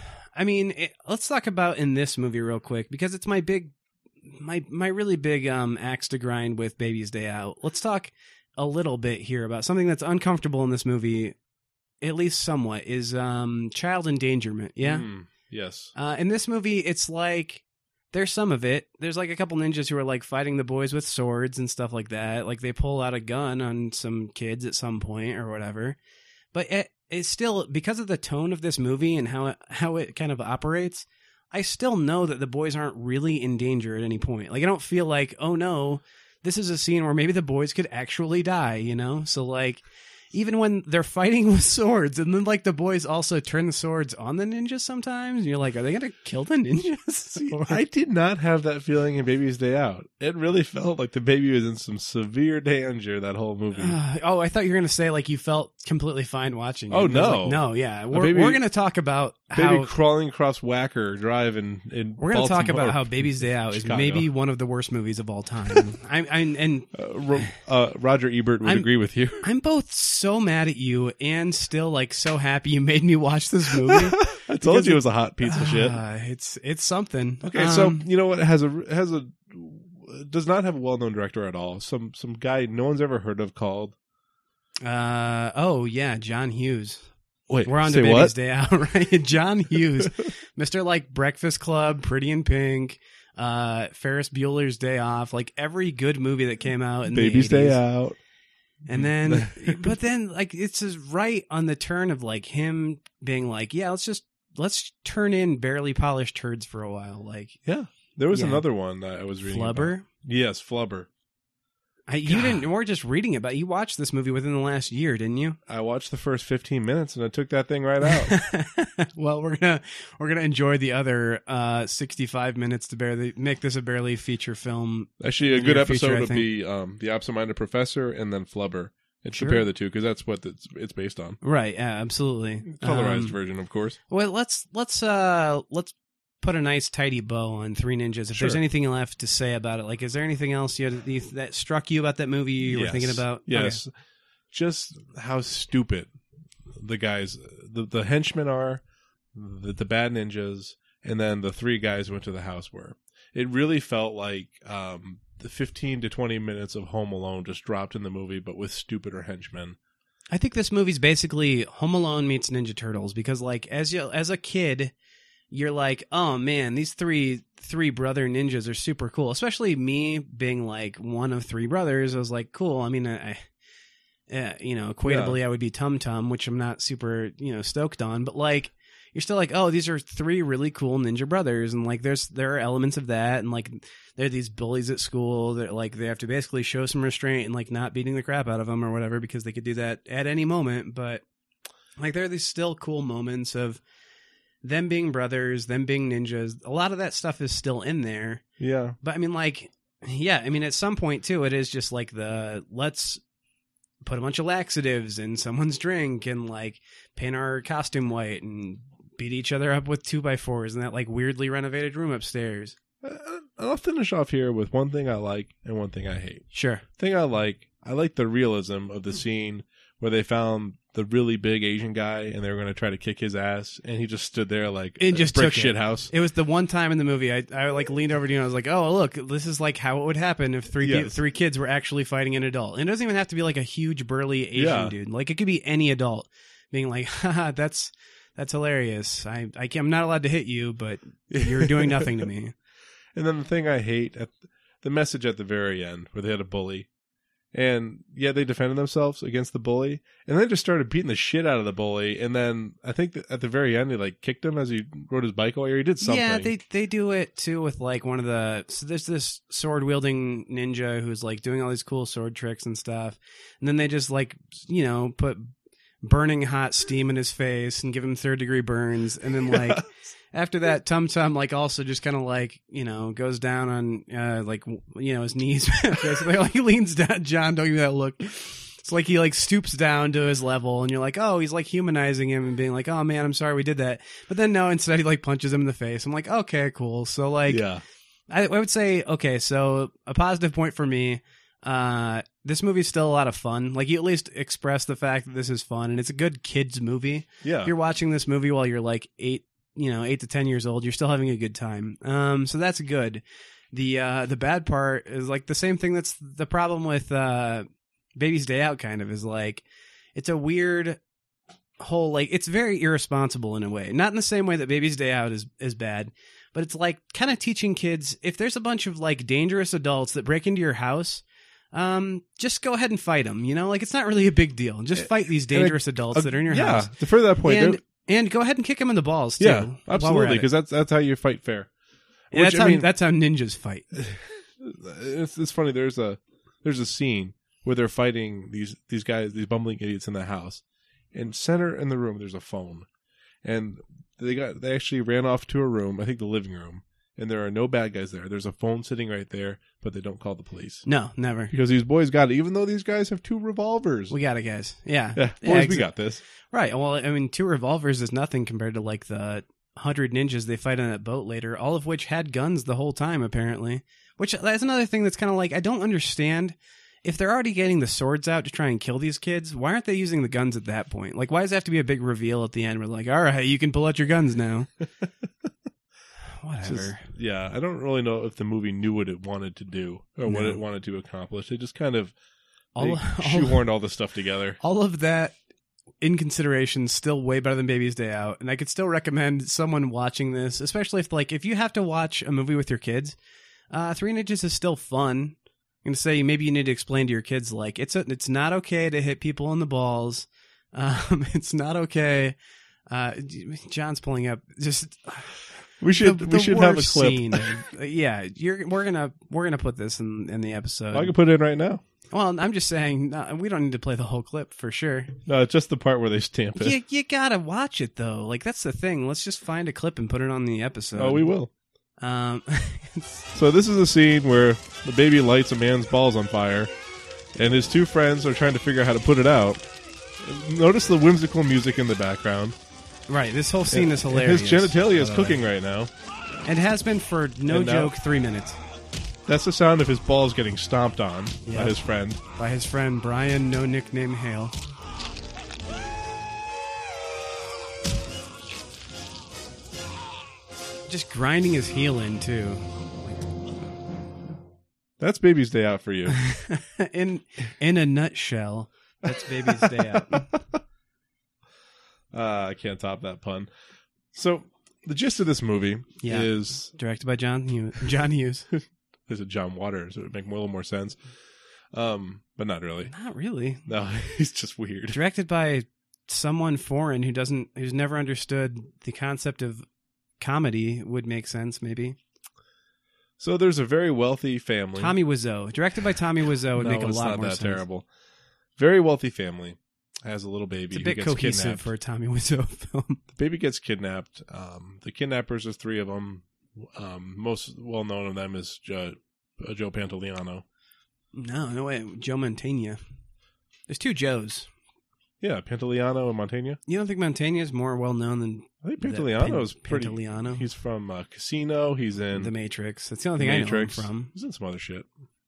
Let's talk about in this movie real quick because it's my really big axe to grind with Baby's Day Out. Let's talk a little bit here about something that's uncomfortable in this movie. At least somewhat, is child endangerment, yeah? Yes. In this movie, it's like, there's some of it. There's like a couple ninjas who are like fighting the boys with swords and stuff like that. Like they pull out a gun on some kids at some point or whatever. But it's still, because of the tone of this movie and how it kind of operates, I still know that the boys aren't really in danger at any point. Like I don't feel like, oh no, this is a scene where maybe the boys could actually die, you know? So like... Even when they're fighting with swords, and then like the boys also turn the swords on the ninjas sometimes, and you're like, are they going to kill the ninjas? I did not have that feeling in Baby's Day Out. It really felt like the baby was in some severe danger that whole movie. I thought you were going to say like you felt completely fine watching it. Oh, no. Like, no, yeah. We're going to talk about baby crawling across Wacker Drive in we're going to talk about how Baby's Day Out is maybe one of the worst movies of all time. Roger Ebert would agree with you. I'm both so mad at you and still like so happy you made me watch this movie. I told you it was a hot piece of shit. It's something. Okay, so you know what does not have a well-known director at all. Some guy no one's ever heard of called John Hughes. Wait, we're on to Baby's Day Out, right? John Hughes, Mr. like Breakfast Club, Pretty in Pink, Ferris Bueller's Day Off, like every good movie that came out in Baby's the 80s. Day Out. And then, but then, like, it's just right on the turn of, like, him being like, yeah, let's turn in barely polished turds for a while. Like, yeah. There was Yeah. another one that I was reading Flubber. about. Yes, Flubber. You didn't, we're just reading about, you watched this movie within the last year, didn't you? I watched the first 15 minutes and I took that thing right out. Well, we're gonna enjoy the other 65 minutes to make this a barely feature film. Actually, a In good your future, episode I would think. be The Absent-Minded Professor and then Flubber. And Sure. compare the two because that's what it's based on. Right? Yeah, absolutely. Colorized version, of course. Well, let's put a nice tidy bow on Three Ninjas. If there's Sure. anything left to say about it, like, is there anything else that struck you about that movie you were Yes. thinking about? Yes. Just how stupid the guys, the henchmen are, the bad ninjas, and then the three guys who went to the house were. It really felt like the 15 to 20 minutes of Home Alone just dropped in the movie, but with stupider henchmen. I think this movie's basically Home Alone meets Ninja Turtles because, like, as a kid, you're like, oh man, these three brother ninjas are super cool. Especially me being like one of three brothers, I was like, cool. I mean, equatably, I would be Tum Tum, which I'm not super stoked on, but like, you're still like, oh, these are three really cool ninja brothers, and like, there are elements of that, and like, they're these bullies at school that like they have to basically show some restraint and like not beating the crap out of them or whatever because they could do that at any moment. But like, there are these still cool moments of them being brothers, them being ninjas. A lot of that stuff is still in there. Yeah. But I mean, like, yeah, I mean, at some point too, it is just like let's put a bunch of laxatives in someone's drink and like paint our costume white and beat each other up with 2x4s in that like weirdly renovated room upstairs. I'll finish off here with one thing I like and one thing I hate. Sure. Thing I like the realism of the scene where they found the really big Asian guy and they were going to try to kick his ass, and he just stood there like It just brick took shit it. house. It was the one time in the movie I like leaned over to you and I was like, oh, look, this is like how it would happen if three kids were actually fighting an adult. And it doesn't even have to be like a huge burly Asian dude. Like, it could be any adult being like, haha, that's hilarious. I'm not allowed to hit you, but you're doing nothing to me. And then the thing I hate, the message at the very end where they had a bully. And yeah, they defended themselves against the bully, and they just started beating the shit out of the bully. And then I think that at the very end, they like kicked him as he rode his bike away, or he did something. Yeah, they do it too with like so there's this sword wielding ninja who's like doing all these cool sword tricks and stuff, and then they just like put burning hot steam in his face and give him 3rd-degree burns, and then like. After that, Tum Tum like also just kind of like goes down on his knees. Basically, like, he leans down. John, don't give me that look. It's like he like stoops down to his level, and you're like, oh, he's like humanizing him and being like, oh man, I'm sorry we did that. But then no, instead he like punches him in the face. I'm like, okay, cool. So like, yeah, I would say okay. So a positive point for me. This movie's still a lot of fun. Like, you at least express the fact that this is fun, and it's a good kids movie. yeah. If you're watching this movie while you're like 8 to 10 years old, you're still having a good time. So that's good. The bad part is like the same thing that's the problem with Baby's Day Out, kind of, is like, it's a weird whole, like, it's very irresponsible in a way. Not in the same way that Baby's Day Out is bad, but it's like kind of teaching kids, if there's a bunch of like dangerous adults that break into your house, just go ahead and fight them. Like, it's not really a big deal. Just fight these dangerous adults that are in your house. To further that point, And go ahead and kick him in the balls too. yeah, absolutely, because that's how you fight fair. Yeah, that's how ninjas fight. It's funny. There's a scene where they're fighting these guys, these bumbling idiots in the house, and center in the room there's a phone, and they actually ran off to a room, I think the living room, and there are no bad guys there. There's a phone sitting right there, but they don't call the police. No, never. Because these boys got it, even though these guys have 2 revolvers. We got it, guys. Yeah. Boys, we got this. Right. Well, I mean, 2 revolvers is nothing compared to like the 100 ninjas they fight on that boat later, all of which had guns the whole time, apparently. Which, that's another thing that's kind of like, I don't understand. If they're already getting the swords out to try and kill these kids, why aren't they using the guns at that point? Like, why does it have to be a big reveal at the end where like, all right, you can pull out your guns now? Whatever. I don't really know if the movie knew what it wanted to do or what it wanted to accomplish. It just kind of shoehorned all the stuff together. All of that in consideration, still way better than Baby's Day Out, and I could still recommend someone watching this, especially if you have to watch a movie with your kids. Three Ninjas is still fun. I'm going to say maybe you need to explain to your kids, like, it's not okay to hit people in the balls. It's not okay. John's pulling up just... We should have a clip. Scene. Yeah, we're gonna put this in the episode. I can put it in right now. Well, I'm just saying we don't need to play the whole clip for sure. No, it's just the part where they stamp it. You gotta watch it though. Like that's the thing. Let's just find a clip and put it on the episode. Oh, we will. So this is a scene where the baby lights a man's balls on fire, and his two friends are trying to figure out how to put it out. Notice the whimsical music in the background. Right, this whole scene is hilarious. His genitalia is cooking right now. And has been for, no joke, 3 minutes. That's the sound of his balls getting stomped on by his friend. By his friend, Brian, no nickname Hale. Just grinding his heel in, too. That's baby's day out for you. in a nutshell, that's baby's day out. I can't top that pun. So, the gist of this movie is... Directed by John Hughes. Is it John Waters? It would make a little more sense. But not really. Not really. No, he's just weird. Directed by someone foreign who's never understood the concept of comedy would make sense, maybe. So, there's a very wealthy family. Tommy Wiseau. Directed by Tommy Wiseau would make a lot more sense. It's not that terrible. Very wealthy family. Has a little baby. It's a bit cohesive kidnapped. For a Tommy Wiseau film. The baby gets kidnapped. The kidnappers, there's 3 of them. Most well known of them is Joe Pantoliano. No way. Joe Mantegna. There's 2 Joes. Yeah, Pantoliano and Mantegna. You don't think Mantegna is more well known than? I think Pantoliano is pretty. Pantoliano. He's from Casino. He's in The Matrix. That's the only thing I know him from. He's in some other shit.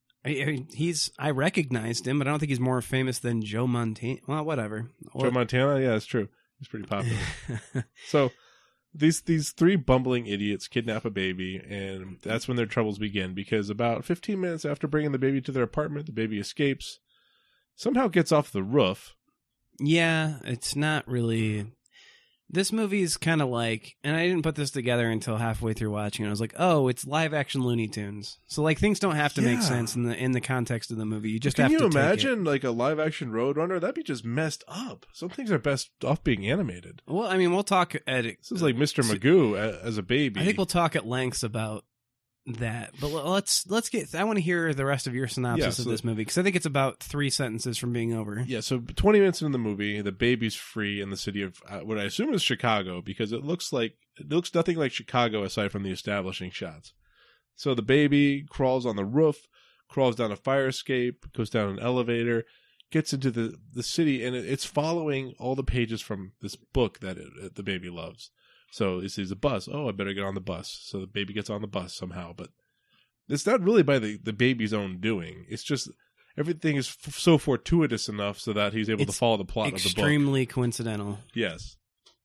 I recognized him, but I don't think he's more famous than Joe Montana. Well, whatever. Joe Montana, yeah, it's true. He's pretty popular. So these 3 bumbling idiots kidnap a baby, and that's when their troubles begin. Because about 15 minutes after bringing the baby to their apartment, the baby escapes. Somehow gets off the roof. Yeah, it's not really. This movie is kind of like, and I didn't put this together until halfway through watching it. I was like, oh, it's live action Looney Tunes. So like things don't have to make sense in the context of the movie. You just have to. Can you imagine like a live action Roadrunner? That'd be just messed up. Some things are best off being animated. Well, I mean, we'll talk at. This is like Mr. Magoo as a baby. I think we'll talk at lengths about that, but let's get. I want to hear the rest of your synopsis of this movie because I think it's about 3 sentences from being over. Yeah, so 20 minutes into the movie, the baby's free in the city of what I assume is Chicago because it looks nothing like Chicago aside from the establishing shots. So the baby crawls on the roof, crawls down a fire escape, goes down an elevator, gets into the city, and it's following all the pages from this book that the baby loves. So he sees a bus. Oh, I better get on the bus. So the baby gets on the bus somehow. But it's not really by the baby's own doing. It's just everything is so fortuitous enough so that he's able to follow the plot of the book. Extremely coincidental. Yes.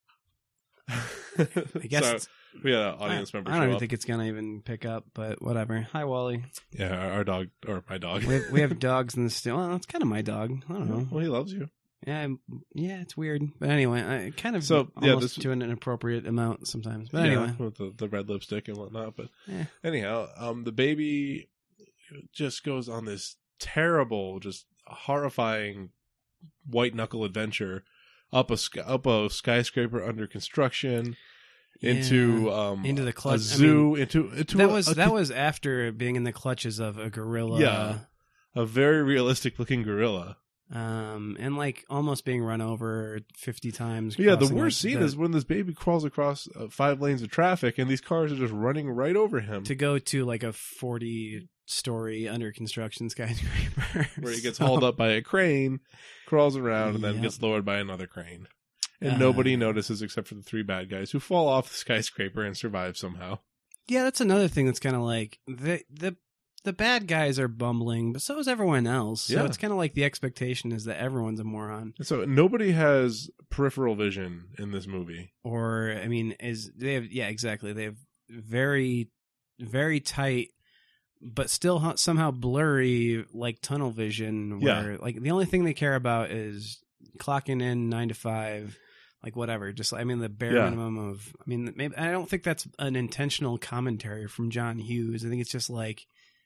I guess we had an audience member. I don't even think it's gonna even pick up, but whatever. Hi, Wally. Yeah, our dog or my dog. we have dogs in the studio. Well, it's kind of my dog. I don't know. Well, he loves you. Yeah, it's weird. But anyway, I kind of almost to an inappropriate amount sometimes. But anyway. With the red lipstick and whatnot. But anyhow, the baby just goes on this terrible, just horrifying white knuckle adventure up a skyscraper under construction into the clutch, a zoo, into that was after being in the clutches of a gorilla. Yeah, a very realistic looking gorilla. And like almost being run over 50 times. Yeah, the worst scene is when this baby crawls across 5 lanes of traffic and these cars are just running right over him. To go to like a 40-story under construction skyscraper. Where he gets hauled up by a crane, crawls around, and then gets lowered by another crane. And nobody notices except for the 3 bad guys who fall off the skyscraper and survive somehow. Yeah, that's another thing that's kind of like the bad guys are bumbling, but so is everyone else. So it's kind of like the expectation is that everyone's a moron. So nobody has peripheral vision in this movie. Or, I mean, exactly. They have very, very tight, but still somehow blurry, like tunnel vision. Where like the only thing they care about is clocking in 9 to 5. Like whatever, just I mean the bare minimum of. I mean, maybe I don't think that's an intentional commentary from John Hughes. I think it's just like.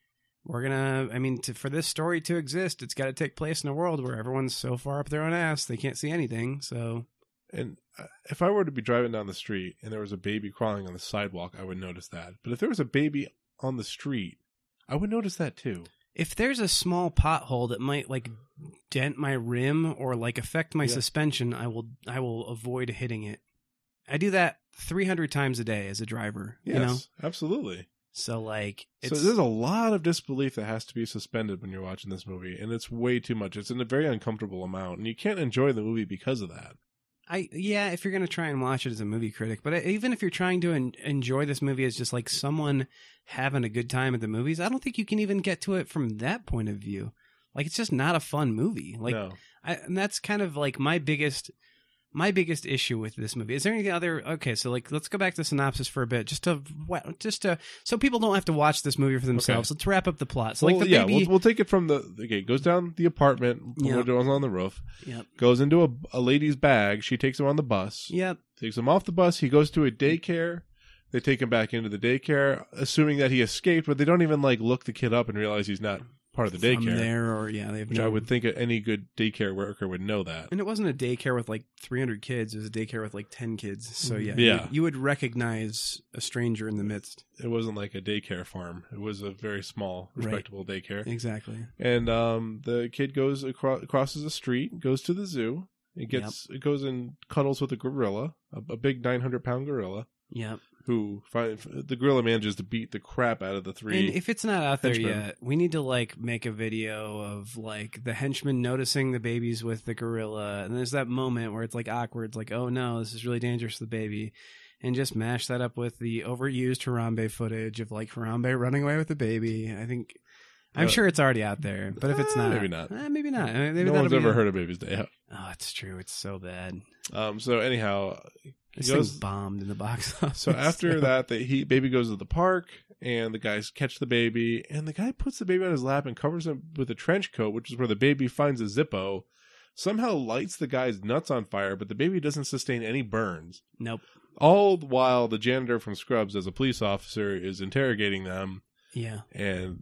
we're gonna. I mean, for this story to exist, it's got to take place in a world where everyone's so far up their own ass they can't see anything. So, and if I were to be driving down the street and there was a baby crawling on the sidewalk, I would notice that. But if there was a baby on the street, I would notice that too. If there's a small pothole that might like dent my rim or like affect my suspension, I will avoid hitting it. I do that 300 times a day as a driver. Yes, you know? Absolutely. So like, so there's a lot of disbelief that has to be suspended when you're watching this movie, and it's way too much. It's in a very uncomfortable amount, and you can't enjoy the movie because of that. If you're going to try and watch it as a movie critic, but even if you're trying to enjoy this movie as just like someone having a good time at the movies, I don't think you can even get to it from that point of view. Like, it's just not a fun movie. Like, no. And that's kind of like my biggest issue with this movie. Is there any other? Okay, so like, let's go back to the synopsis for a bit, just to so people don't have to watch this movie for themselves. Okay. Let's wrap up the plot. So, like, baby, we'll take it from it goes down the apartment, windows on the roof. Yep. Goes into a lady's bag. She takes him on the bus. Yep. Takes him off the bus. He goes to a daycare. They take him back into the daycare, assuming that he escaped, but they don't even like look the kid up and realize he's not part of the daycare. From there, or I would think any good daycare worker would know that. And it wasn't a daycare with like 300 kids; it was a daycare with like 10 kids. So yeah. You would recognize a stranger in the midst. It wasn't like a daycare farm; it was a very small, respectable daycare. Exactly. And the kid goes crosses the street, goes to the zoo. It goes and cuddles with a gorilla, a big 900-pound gorilla. Yep. Who the gorilla manages to beat the crap out of the three. And if it's not out there yet, we need to like make a video of like the henchman noticing the babies with the gorilla, and there's that moment where it's like awkward, it's like, oh no, this is really dangerous to the baby, and just mash that up with the overused Harambe footage of like Harambe running away with the baby. I'm sure it's already out there, but if it's not, maybe not. Maybe not. Maybe no one's ever heard of Baby's Day Out. Oh, it's true. It's so bad. So anyhow, this thing bombed in the box office. So after that, baby goes to the park, and the guys catch the baby, and the guy puts the baby on his lap and covers him with a trench coat, which is where the baby finds a Zippo. Somehow lights the guy's nuts on fire, but the baby doesn't sustain any burns. Nope. All while the janitor from Scrubs, as a police officer, is interrogating them. Yeah. And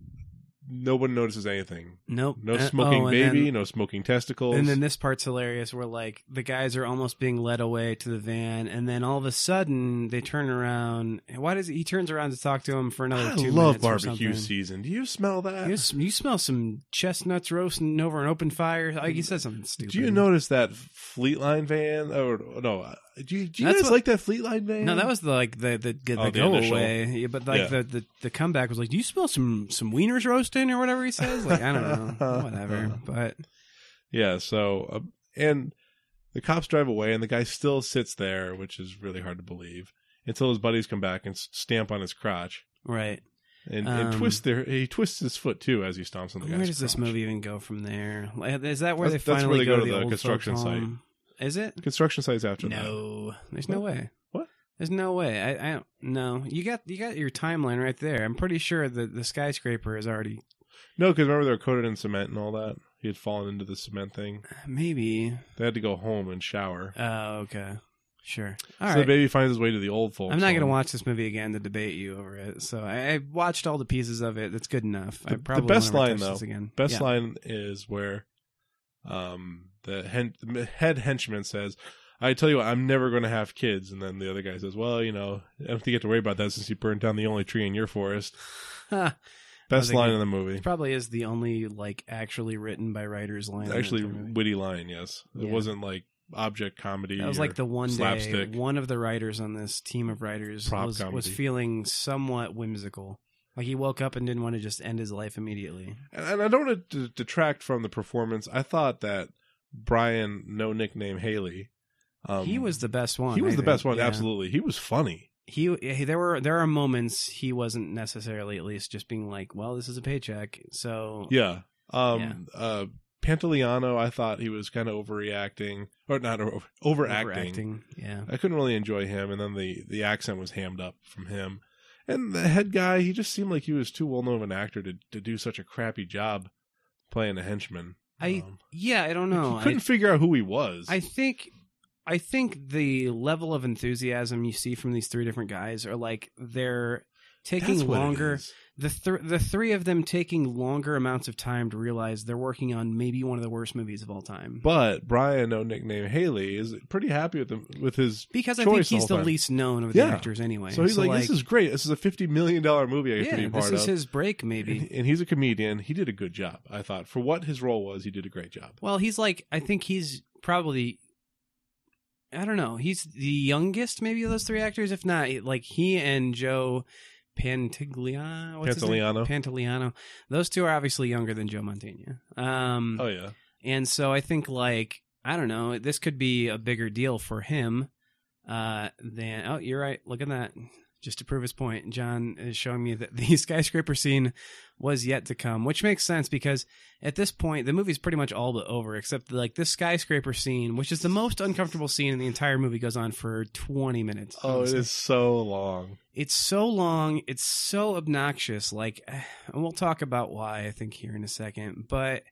no one notices anything. Nope. No smoking baby, no smoking testicles. And then this part's hilarious where like the guys are almost being led away to the van, and then all of a sudden they turn around. Why does he turns around to talk to him for another 2 minutes? I love barbecue season. Do you smell that? You smell some chestnuts roasting over an open fire. Like, he says something stupid. Do you notice that Fleetline van? Oh no. Do you guys like that Fleetline van? No, that was the go away. Yeah, but like the comeback was like, do you smell some wieners roasting or whatever he says? Like, I don't know, whatever. But yeah, so and the cops drive away, and the guy still sits there, which is really hard to believe, until his buddies come back and stamp on his crotch. Right. And he twists his foot too as he stomps on the guy's crotch. Where does this movie even go from there? Is that where they finally go to the old construction site? Is it? Construction sites after that. No. There's no way. What? There's no way. I don't know. You got your timeline right there. I'm pretty sure that the skyscraper is already... No, because remember they were coated in cement and all that? He had fallen into the cement thing. Maybe. They had to go home and shower. Oh, okay. Sure. All right. The baby finds his way to the old folks. I'm not going to watch this movie again to debate you over it. So I watched all the pieces of it. That's good enough. I probably the best line, though, best line is where the head henchman says, I tell you what, I'm never going to have kids. And then the other guy says, well, you know, I don't think you have to worry about that since you burned down the only tree in your forest. Best line in the movie. It probably is the only, like, actually written by writers line. Actually, witty line, yes. It wasn't, like, object comedy. That was like the one slapstick. Day, one of the writers on this team of writers was feeling somewhat whimsical. Like, he woke up and didn't want to just end his life immediately. And I don't want to detract from the performance. I thought that Brian, no nickname Haley, he was the best one. He was the best one, absolutely. He was funny. There are moments he wasn't necessarily at least just being like, well, this is a paycheck. So yeah. Pantoliano, I thought he was kind of overreacting, or not overacting. Yeah, I couldn't really enjoy him, and then the accent was hammed up from him. And the head guy, he just seemed like he was too well known of an actor to do such a crappy job playing a henchman. I don't know. He couldn't figure out who he was. I think the level of enthusiasm you see from these three different guys are like they're taking longer. the three of them taking longer amounts of time to realize they're working on maybe one of the worst movies of all time. But Brian, no nickname Haley, is pretty happy with his because I choice think he's the time. least known of the actors anyway. So he's like, this is great. This is a $50 million movie I get to be part of. This is his break, maybe. And he's a comedian. He did a good job, I thought. For what his role was, he did a great job. Well, he's like, I think he's probably, I don't know, he's the youngest maybe of those three actors. If not, like he and Joe Pantoliano. Those two are obviously younger than Joe Mantegna. Oh, yeah. And so I think, like, I don't know, this could be a bigger deal for him than... Oh, you're right. Look at that. Just to prove his point, John is showing me that the skyscraper scene was yet to come, which makes sense because at this point, the movie's pretty much all but over, except like this skyscraper scene, which is the most uncomfortable scene in the entire movie, goes on for 20 minutes. Oh, honestly. It is so long. It's so long. It's so obnoxious. Like, and we'll talk about why, I think, here in a second. But,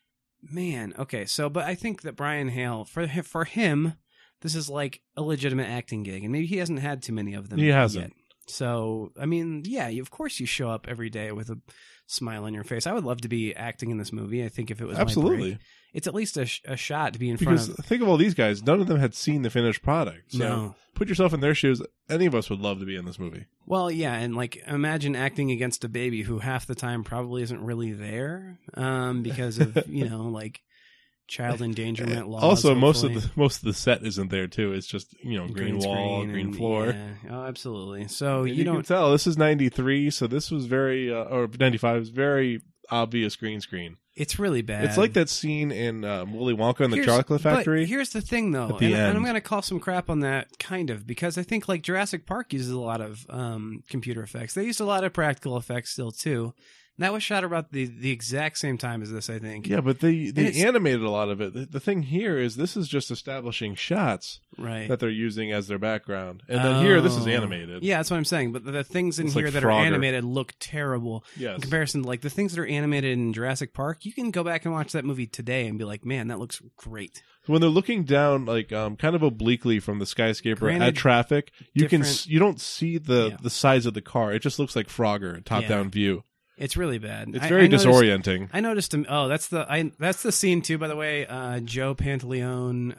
man, okay. So, but I think that Brian Hale, for him, this is like a legitimate acting gig, and maybe he hasn't had too many of them. He hasn't. Yet. So, I mean, yeah, of course you show up every day with a smile on your face. I would love to be acting in this movie. I think if it was absolutely, my break, it's at least a shot to be in front of. Because think of all these guys; none of them had seen the finished product. So no. Put yourself in their shoes. Any of us would love to be in this movie. Well, yeah, and like imagine acting against a baby who half the time probably isn't really there, because of like child endangerment laws. Also, hopefully. most of the set isn't there too. It's just green wall, green floor. Yeah. Oh, absolutely. So you can tell this is 93, so this was very or 95 is very obvious green screen. It's really bad. It's like that scene in Willy Wonka and the Chocolate Factory. But here's the thing, though, and I'm going to call some crap on that, kind of, because I think like Jurassic Park uses a lot of computer effects. They used a lot of practical effects still too. That was shot about the exact same time as this, I think. Yeah, but they animated a lot of it. The thing here is this is just establishing shots that they're using as their background. And then here, this is animated. Yeah, that's what I'm saying. But the things in here that are animated look terrible. Yes. In comparison to like the things that are animated in Jurassic Park, you can go back and watch that movie today and be like, man, that looks great. When they're looking down, like kind of obliquely from the skyscraper at traffic, you don't see the size of the car. It just looks like Frogger, top-down view. It's really bad. It's very disorienting. I noticed him. Oh, that's the scene too. By the way, Joe Pantoliano.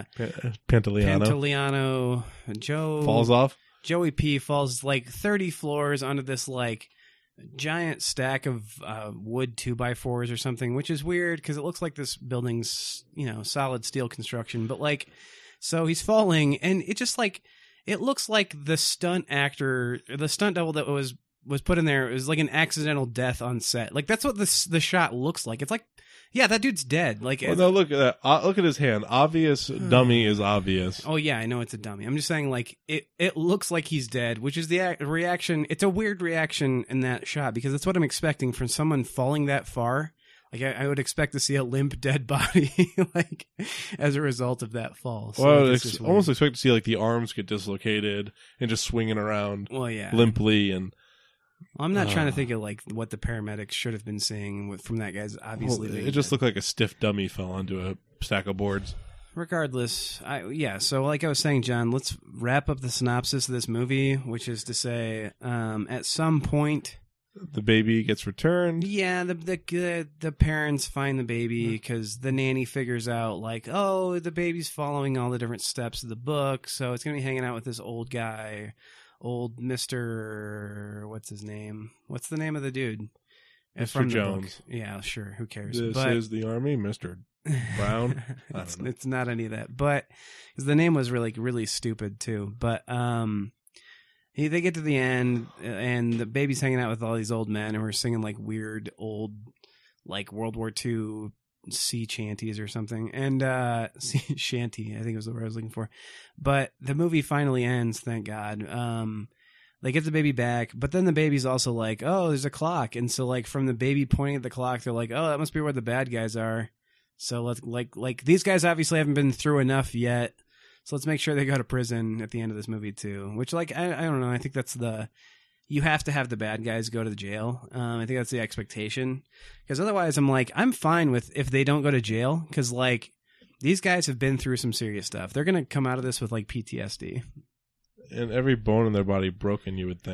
Joe falls off. Joey P falls like 30 floors onto this like giant stack of wood 2x4s or something, which is weird because it looks like this building's solid steel construction. But like, so he's falling, and it just like it looks like the stunt double that was put in there. It was like an accidental death on set. Like that's what the shot looks like. It's like, yeah, that dude's dead. Like, well, no, look at that. Look at his hand. Obvious dummy is obvious. Oh yeah, I know it's a dummy. I'm just saying, like it looks like he's dead, which is the reaction. It's a weird reaction in that shot because that's what I'm expecting from someone falling that far. Like I would expect to see a limp, dead body, like as a result of that fall. So well, I would almost expect to see like the arms get dislocated and just swinging around. Well, yeah, limply and. Well, I'm not trying to think of like what the paramedics should have been saying from that guy's obviously. Well, it just looked like a stiff dummy fell onto a stack of boards. Regardless, so like I was saying, John, let's wrap up the synopsis of this movie, which is to say, at some point, the baby gets returned. Yeah, the parents find the baby because the nanny figures out like, oh, the baby's following all the different steps of the book, so it's gonna be hanging out with this old guy. Old Mr. What's his name? What's the name of the dude? Mr. Jones. Yeah, sure. Who cares? This is the army, Mr. Brown. It's not any of that. But because the name was really stupid too. But they get to the end, and the baby's hanging out with all these old men, and we're singing like weird old, like World War II sea chanties or something, and sea shanty, I think was the word I was looking for. But the movie finally ends, thank God. They get the baby back, but then the baby's also like, oh, there's a clock, and so like from the baby pointing at the clock, they're like, oh, that must be where the bad guys are. So let's like these guys obviously haven't been through enough yet, so let's make sure they go to prison at the end of this movie too. Which like I don't know, I think that's you have to have the bad guys go to the jail. I think that's the expectation. Because otherwise, I'm fine with if they don't go to jail. Because, like, these guys have been through some serious stuff. They're going to come out of this with, like, PTSD. And every bone in their body broken, you would think.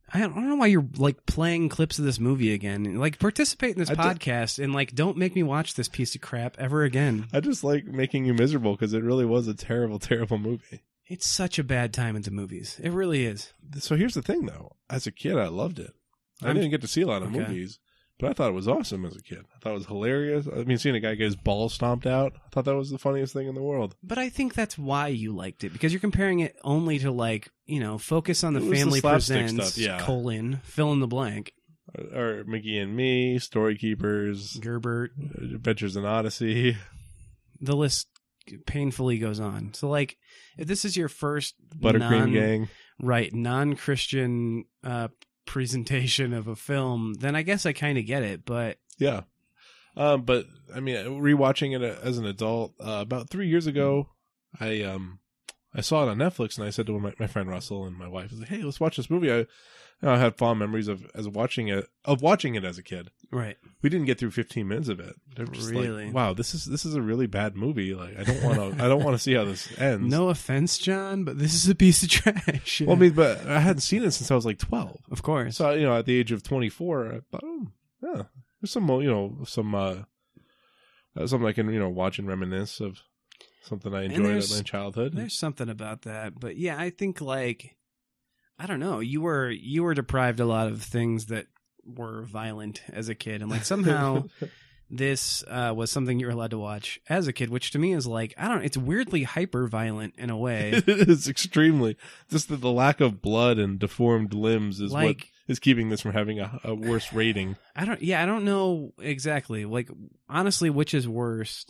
I don't know why you're like playing clips of this movie again. Like, participate in this podcast and like don't make me watch this piece of crap ever again. I just like making you miserable because it really was a terrible, terrible movie. It's such a bad time into movies. It really is. So here's the thing, though. As a kid, I loved it. I didn't get to see a lot of movies, but I thought it was awesome as a kid. I thought it was hilarious. I mean, seeing a guy get his balls stomped out, I thought that was the funniest thing in the world. But I think that's why you liked it, because you're comparing it only to, like, you know, Focus on the Family Presents, stuff, yeah. Fill in the blank. Or McGee and Me, Story Keepers, Gerbert, Adventures in Odyssey. The list painfully goes on. So, like, if this is your first Buttercream Gang, right, non-Christian presentation of a film, then I guess I kind of get it. But yeah, but I mean, rewatching it as an adult, about 3 years ago, I saw it on Netflix, and I said to my friend Russell and my wife, I was like, "Hey, let's watch this movie." I had fond memories of watching it as a kid. Right. We didn't get through 15 minutes of it. They're just really? like, wow, this is a really bad movie. Like, I don't want to see how this ends. No offense, John, but this is a piece of trash. Well, I mean, but I hadn't seen it since I was like 12. Of course. So, you know, at the age of 24, I thought, oh, yeah, there's some, you know, something I can, you know, watch and reminisce of something I enjoyed in my childhood. There's something about that. But yeah, I think, like, I don't know, you were deprived a lot of things that were violent as a kid, and like somehow this was something you were allowed to watch as a kid, which to me is like, I don't know, it's weirdly hyper violent in a way. It is extremely. Just the lack of blood and deformed limbs is like, what is keeping this from having a worse rating. I don't know exactly. Like, honestly, which is worse?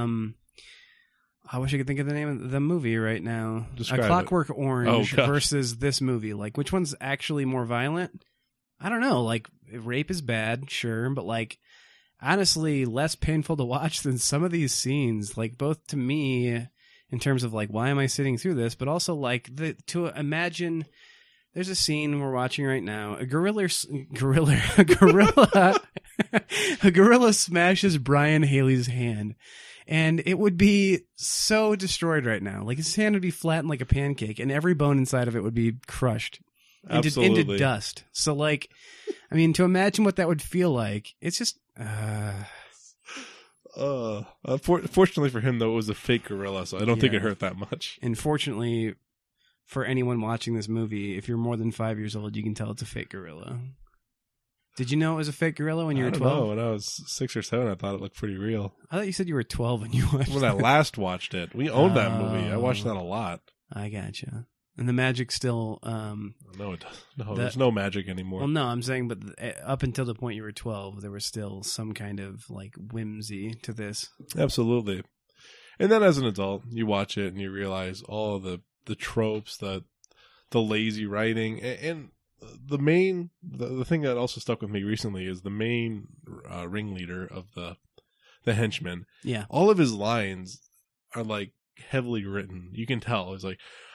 I wish I could think of the name of the movie right now. Describe Clockwork Orange versus this movie. Like, which one's actually more violent? I don't know. Like, rape is bad, sure, but like, honestly, less painful to watch than some of these scenes. Like, both to me, in terms of like, why am I sitting through this? But also like to imagine. There's a scene we're watching right now. A gorilla smashes Brian Haley's hand. And it would be so destroyed right now. Like, his hand would be flattened like a pancake, and every bone inside of it would be crushed into dust. So, like, I mean, to imagine what that would feel like, it's just... Fortunately for him, though, it was a fake gorilla, so I don't think it hurt that much. And fortunately for anyone watching this movie, if you're more than 5 years old, you can tell it's a fake gorilla. Did you know it was a fake gorilla when you were 12? No, when I was 6 or 7, I thought it looked pretty real. I thought you said you were 12 when you watched it. When I last watched it. We owned that movie. I watched that a lot. I gotcha. And the magic still... No, it doesn't. No, there's no magic anymore. Well, no, I'm saying, but up until the point you were 12, there was still some kind of, like, whimsy to this. Absolutely. And then as an adult, you watch it and you realize all of the tropes, the lazy writing, and the thing that also stuck with me recently is the main ringleader of the henchman. Yeah, all of his lines are like heavily written. You can tell it's like,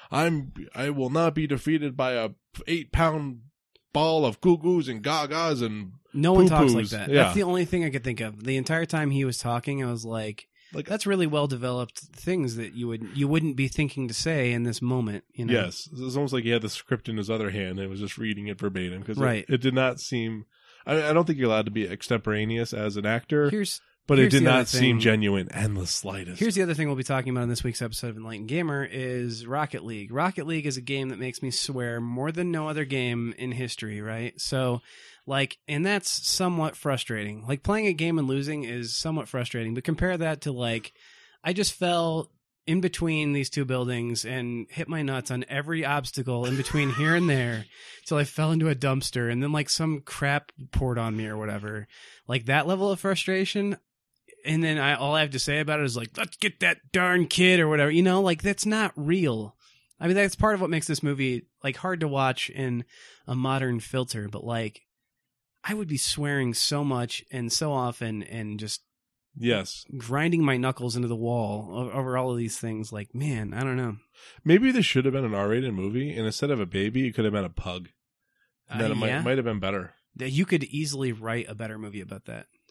I will not be defeated by a 8-pound ball of goo-goos and gagas and no one talks like that. Yeah. That's the only thing I could think of. The entire time he was talking, I was like that's really well developed things that you wouldn't be thinking to say in this moment. You know? Yes, it's almost like he had the script in his other hand and was just reading it verbatim because it did not seem. I don't think you're allowed to be extemporaneous as an actor. But it did not seem genuine and the slightest. Here's the other thing we'll be talking about in this week's episode of Enlightened Gamer is Rocket League. Rocket League is a game that makes me swear more than no other game in history, right? So, like, and that's somewhat frustrating. Like, playing a game and losing is somewhat frustrating, but compare that to, like, I just fell in between these two buildings and hit my nuts on every obstacle in between here and there till I fell into a dumpster and then, like, some crap poured on me or whatever. Like, that level of frustration... And then all I have to say about it is like, let's get that darn kid or whatever. You know, like, that's not real. I mean, that's part of what makes this movie, like, hard to watch in a modern filter. But, like, I would be swearing so much and so often and just grinding my knuckles into the wall over all of these things. Like, man, I don't know. Maybe this should have been an R-rated movie, and instead of a baby, it could have been a pug. And then it might have been better. You could easily write a better movie about that.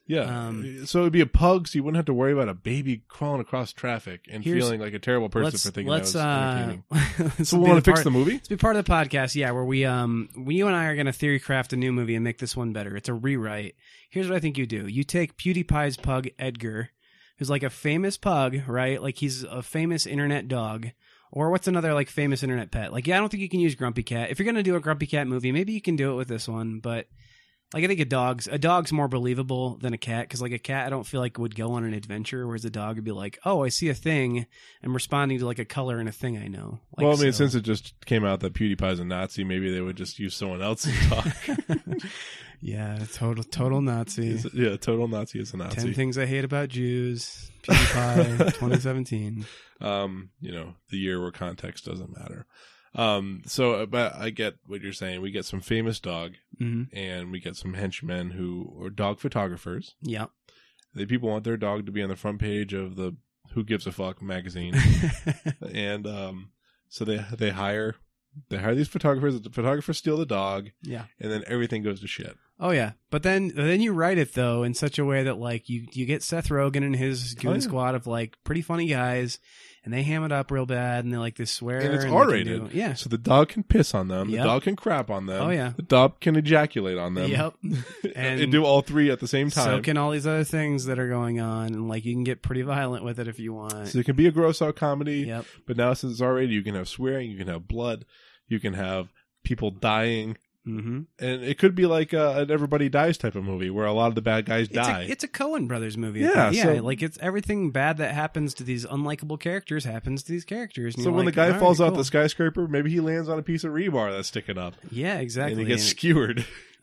Yeah. So it would be a pug, so you wouldn't have to worry about a baby crawling across traffic and feeling like a terrible person for thinking that was entertaining. So we want to fix the movie? Let's be part of the podcast, yeah, where you and I are going to theory craft a new movie and make this one better. It's a rewrite. Here's what I think you do. You take PewDiePie's pug, Edgar, who's like a famous pug, right? Like he's a famous internet dog. Or what's another like famous internet pet? Like, yeah, I don't think you can use Grumpy Cat. If you're going to do a Grumpy Cat movie, maybe you can do it with this one, but... Like, I think a dog's more believable than a cat, because, like, a cat I don't feel like would go on an adventure, whereas a dog would be like, oh, I see a thing, I'm responding to, like, a color in a thing I know. Like, well, I mean, since it just came out that PewDiePie's a Nazi, maybe they would just use someone else's dog. Yeah, total Nazi. Total Nazi is a Nazi. 10 Things I Hate About Jews, PewDiePie, 2017. The year where context doesn't matter. But I get what you're saying. We get some famous dog, and we get some henchmen who are dog photographers. Yeah. People want their dog to be on the front page of the Who Gives a Fuck magazine. And so they hire these photographers. The photographers steal the dog. Yeah. And then everything goes to shit. Oh yeah. But then you write it though in such a way that like you get Seth Rogen and his goon squad of like pretty funny guys. And they ham it up real bad, and they like to swear. And it's R-rated. Yeah. So the dog can piss on them. Yep. The dog can crap on them. Oh, yeah. The dog can ejaculate on them. Yep. And do all three at the same time. So can all these other things that are going on. And like you can get pretty violent with it if you want. So it can be a gross out comedy. Yep. But now since it's R-rated, you can have swearing, you can have blood, you can have people dying. Mm-hmm. And it could be like an Everybody Dies type of movie where a lot of the bad guys die. It's a Coen Brothers movie. Yeah. Yeah, like it's everything bad that happens to these unlikable characters happens to these characters. So when the guy falls out the skyscraper, maybe he lands on a piece of rebar that's sticking up. Yeah, exactly. And he gets skewered.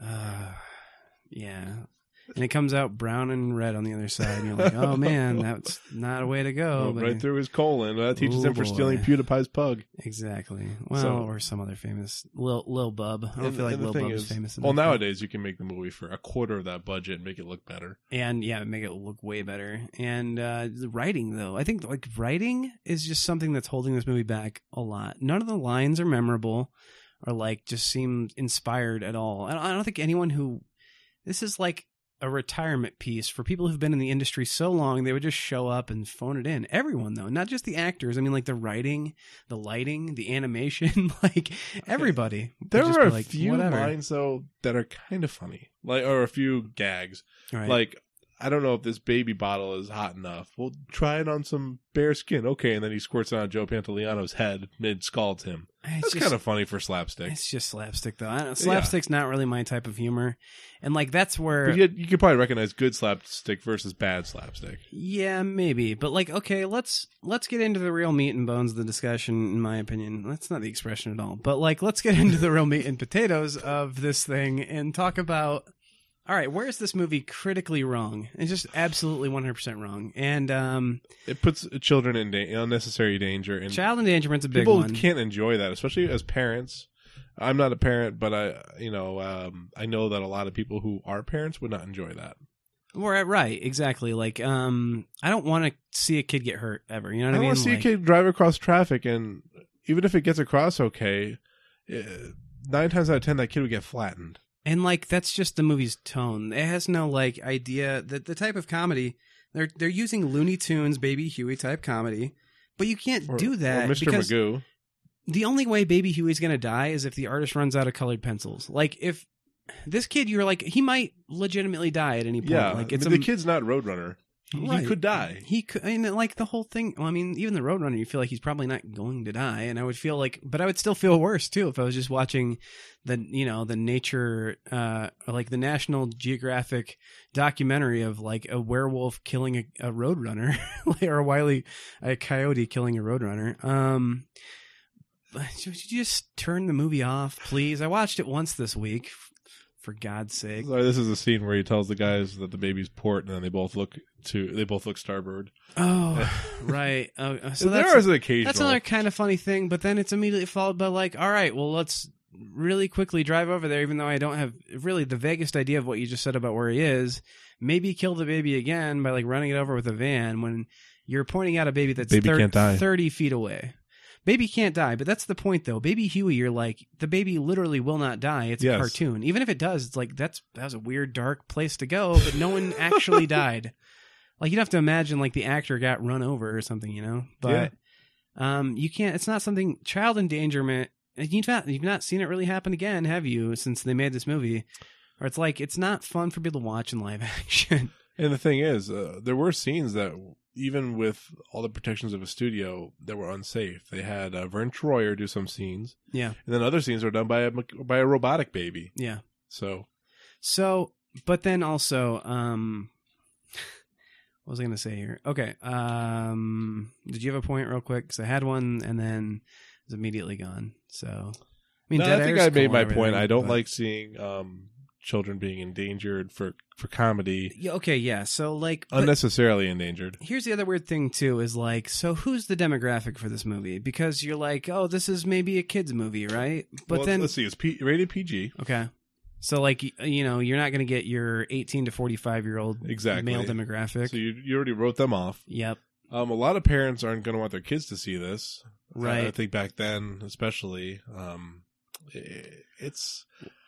Yeah. And it comes out brown and red on the other side. And you're like, oh, man, that's not a way to go. Right through his colon. That teaches him for stealing PewDiePie's pug. Exactly. Well, or some other famous Lil Bub. I don't feel like Lil Bub is famous enough. Well, nowadays you can make the movie for a quarter of that budget and make it look better. And, yeah, make it look way better. And the writing, though. I think, like, writing is just something that's holding this movie back a lot. None of the lines are memorable or, like, just seem inspired at all. I don't think anyone who... This is, like... a retirement piece for people who've been in the industry so long, they would just show up and phone it in. Everyone, though, not just the actors. I mean, like the writing, the lighting, the animation, like everybody. There are a few lines, though, that are kind of funny, like, or a few gags. Right. Like, I don't know if this baby bottle is hot enough. We'll try it on some bear skin. Okay, and then he squirts it on Joe Pantoliano's head, mid-scalds him. That's kind of funny for slapstick. It's just slapstick, though. Slapstick's not really my type of humor. And, like, that's where... But you could probably recognize good slapstick versus bad slapstick. Yeah, maybe. But, like, okay, let's get into the real meat and bones of the discussion, in my opinion. That's not the expression at all. But, like, let's get into the real meat and potatoes of this thing and talk about... All right, where is this movie critically wrong? It's just absolutely 100% wrong. And it puts children in unnecessary danger. And child endangerment's a big one. People can't enjoy that, especially as parents. I'm not a parent, but I know that a lot of people who are parents would not enjoy that. Right, exactly. Like, I don't want to see a kid get hurt ever. You know what I mean? I want to see a kid drive across traffic, and even if it gets across okay, 9 times out of 10, that kid would get flattened. And, like, that's just the movie's tone. It has no, like, idea that the type of comedy, they're using Looney Tunes, Baby Huey type comedy, but you can't do that. Or Mr. Magoo. The only way Baby Huey's going to die is if the artist runs out of colored pencils. Like, if this kid, you're like, he might legitimately die at any point. Yeah, like, the kid's not Roadrunner. He could die. He could, and like the whole thing. Well, I mean, even the Roadrunner, you feel like he's probably not going to die, and I would feel like, but I would still feel worse too if I was just watching the nature, like the National Geographic documentary of like a werewolf killing a Roadrunner, or a coyote killing a Roadrunner. Would you just turn the movie off, please? I watched it once this week. For God's sake! Sorry, this is a scene where he tells the guys that the baby's port, and then they both look starboard. Oh, right. So that's an occasional. That's another kind of funny thing, but then it's immediately followed by like, all right, well, let's really quickly drive over there, even though I don't have really the vaguest idea of what you just said about where he is. Maybe kill the baby again by like running it over with a van when you're pointing out a baby that's 30 feet away. Baby can't die, but that's the point, though. Baby Huey, you're like, the baby literally will not die. It's a cartoon. Even if it does, it's like, that was a weird, dark place to go, but no one actually died. Like, you'd have to imagine, like, the actor got run over or something, you know? But you can't, it's not something, child endangerment, you've not seen it really happen again, have you, since they made this movie? Or it's like, it's not fun for people to watch in live action. And the thing is, there were scenes that, even with all the protections of a studio, that were unsafe. They had Vern Troyer do some scenes. Yeah. And then other scenes were done by a robotic baby. Yeah. So, but then also, what was I going to say here? Okay. Did you have a point real quick? Because I had one and then it was immediately gone. So, I mean, I think I made my point. I don't like seeing children being endangered for comedy. Okay, yeah. So like unnecessarily endangered. Here's the other weird thing too is like, so who's the demographic for this movie? Because you're like, oh, this is maybe a kids movie, right? But then let's see, it's rated PG. Okay. So like, you know, you're not going to get your 18 to 45-year-old male demographic. So you already wrote them off. Yep. A lot of parents aren't going to want their kids to see this. Right. I think back then, especially, it's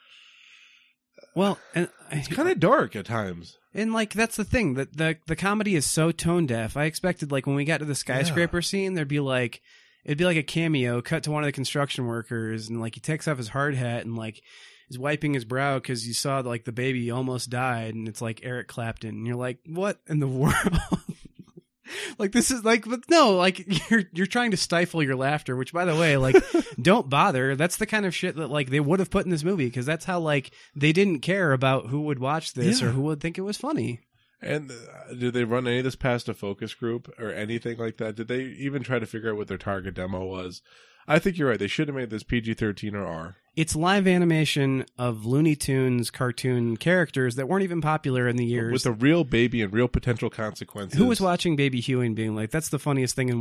kind of dark at times. And like, that's the thing, that the comedy is so tone deaf. I expected, like, when we got to the skyscraper scene, it'd be like a cameo cut to one of the construction workers, and like he takes off his hard hat and like is wiping his brow because you saw like the baby almost died, and it's like Eric Clapton, and you're like, what in the world? Like, this is like, but no, like you're trying to stifle your laughter, which, by the way, like, don't bother. That's the kind of shit that like they would have put in this movie, because that's how like they didn't care about who would watch this or who would think it was funny. And did they run any of this past a focus group or anything like that? Did they even try to figure out what their target demo was? I think you're right. They should have made this PG-13 or R. It's live animation of Looney Tunes cartoon characters that weren't even popular in the years. With a real baby and real potential consequences. Who was watching Baby Huey and being like, that's the funniest thing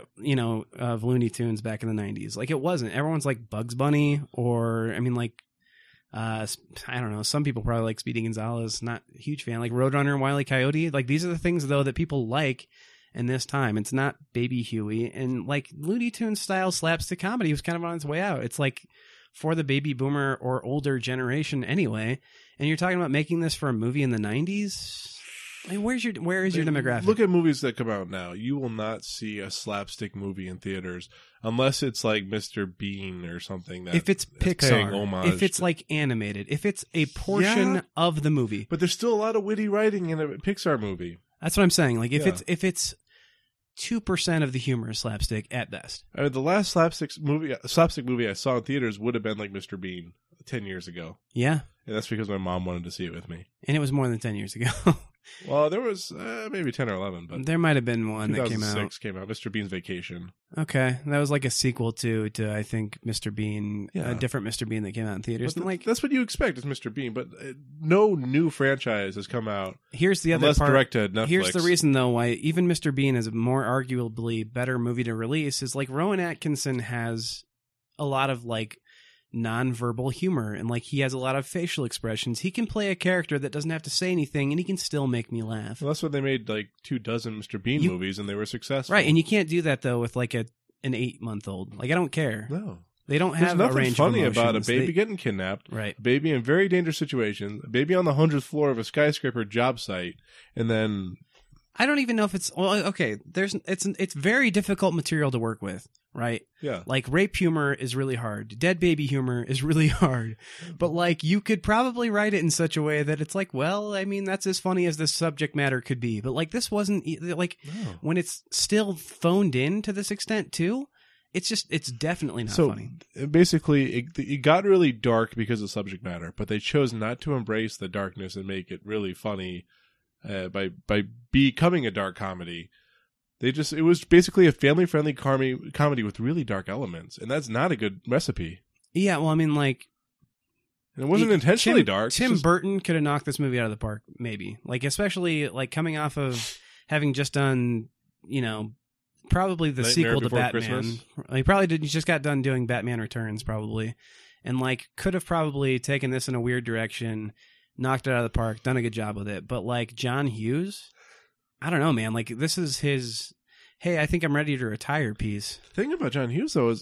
of Looney Tunes back in the 90s? Like, it wasn't. Everyone's like Bugs Bunny, or, I mean, like, I don't know. Some people probably like Speedy Gonzales. Not a huge fan. Like Roadrunner and Wile E. Coyote. Like, these are the things, though, that people like in this time. It's not Baby Huey. And like Looney Tunes style slapstick comedy was kind of on its way out. It's like for the baby boomer or older generation anyway. And you're talking about making this for a movie in the 90s? I mean, where is your demographic? Look at movies that come out now. You will not see a slapstick movie in theaters unless it's like Mr. Bean or something. That if it's Pixar, if it's like animated, if it's a portion of the movie. But there's still a lot of witty writing in a Pixar movie. That's what I'm saying. Like, if it's 2% of the humor is slapstick at best. I mean, the last slapstick movie I saw in theaters would have been like Mr. Bean 10 years ago. Yeah. And that's because my mom wanted to see it with me. And it was more than 10 years ago. Well, there was maybe 10 or 11, but there might have been one that came out. 2006 came out, Mr. Bean's Vacation. Okay, that was like a sequel to I think Mr. Bean, a different Mr. Bean that came out in theaters. And like, that's what you expect is Mr. Bean, but no new franchise has come out. Here's the other part. Direct to Netflix. Here's the reason though why even Mr. Bean is a more arguably better movie to release is like Rowan Atkinson has a lot of like non-verbal humor, and like he has a lot of facial expressions. He can play a character that doesn't have to say anything, and he can still make me laugh. Well, that's what they made like 24 Mr. Bean movies, and they were successful. Right, and you can't do that though with like an 8-month-old. Like, I don't care. No, they don't have There's a range nothing funny of emotions. about a baby getting kidnapped. Right, a baby in very dangerous situations. A baby on the 100th floor of a skyscraper job site, and then I don't even know if it's okay. It's very difficult material to work with. Right? Yeah. Like, rape humor is really hard. Dead baby humor is really hard. But, like, you could probably write it in such a way that it's like, well, I mean, that's as funny as this subject matter could be. But, like, this wasn't, like, when it's still phoned in to this extent, too, it's definitely not funny. Basically, it got really dark because of subject matter, but they chose not to embrace the darkness and make it really funny by becoming a dark comedy. It was basically a family-friendly comedy with really dark elements, and that's not a good recipe. Yeah, well, I mean, like, and it wasn't intentionally dark. Tim Burton could have knocked this movie out of the park, maybe. Like, especially, like, coming off of having just done, probably the Nightmare sequel to Before Batman. Christmas. He just got done doing Batman Returns, probably. And, like, could have probably taken this in a weird direction, knocked it out of the park, done a good job with it. But, like, John Hughes... I don't know, man. Like, this is hey, I think I'm ready to retire piece. The thing about John Hughes though is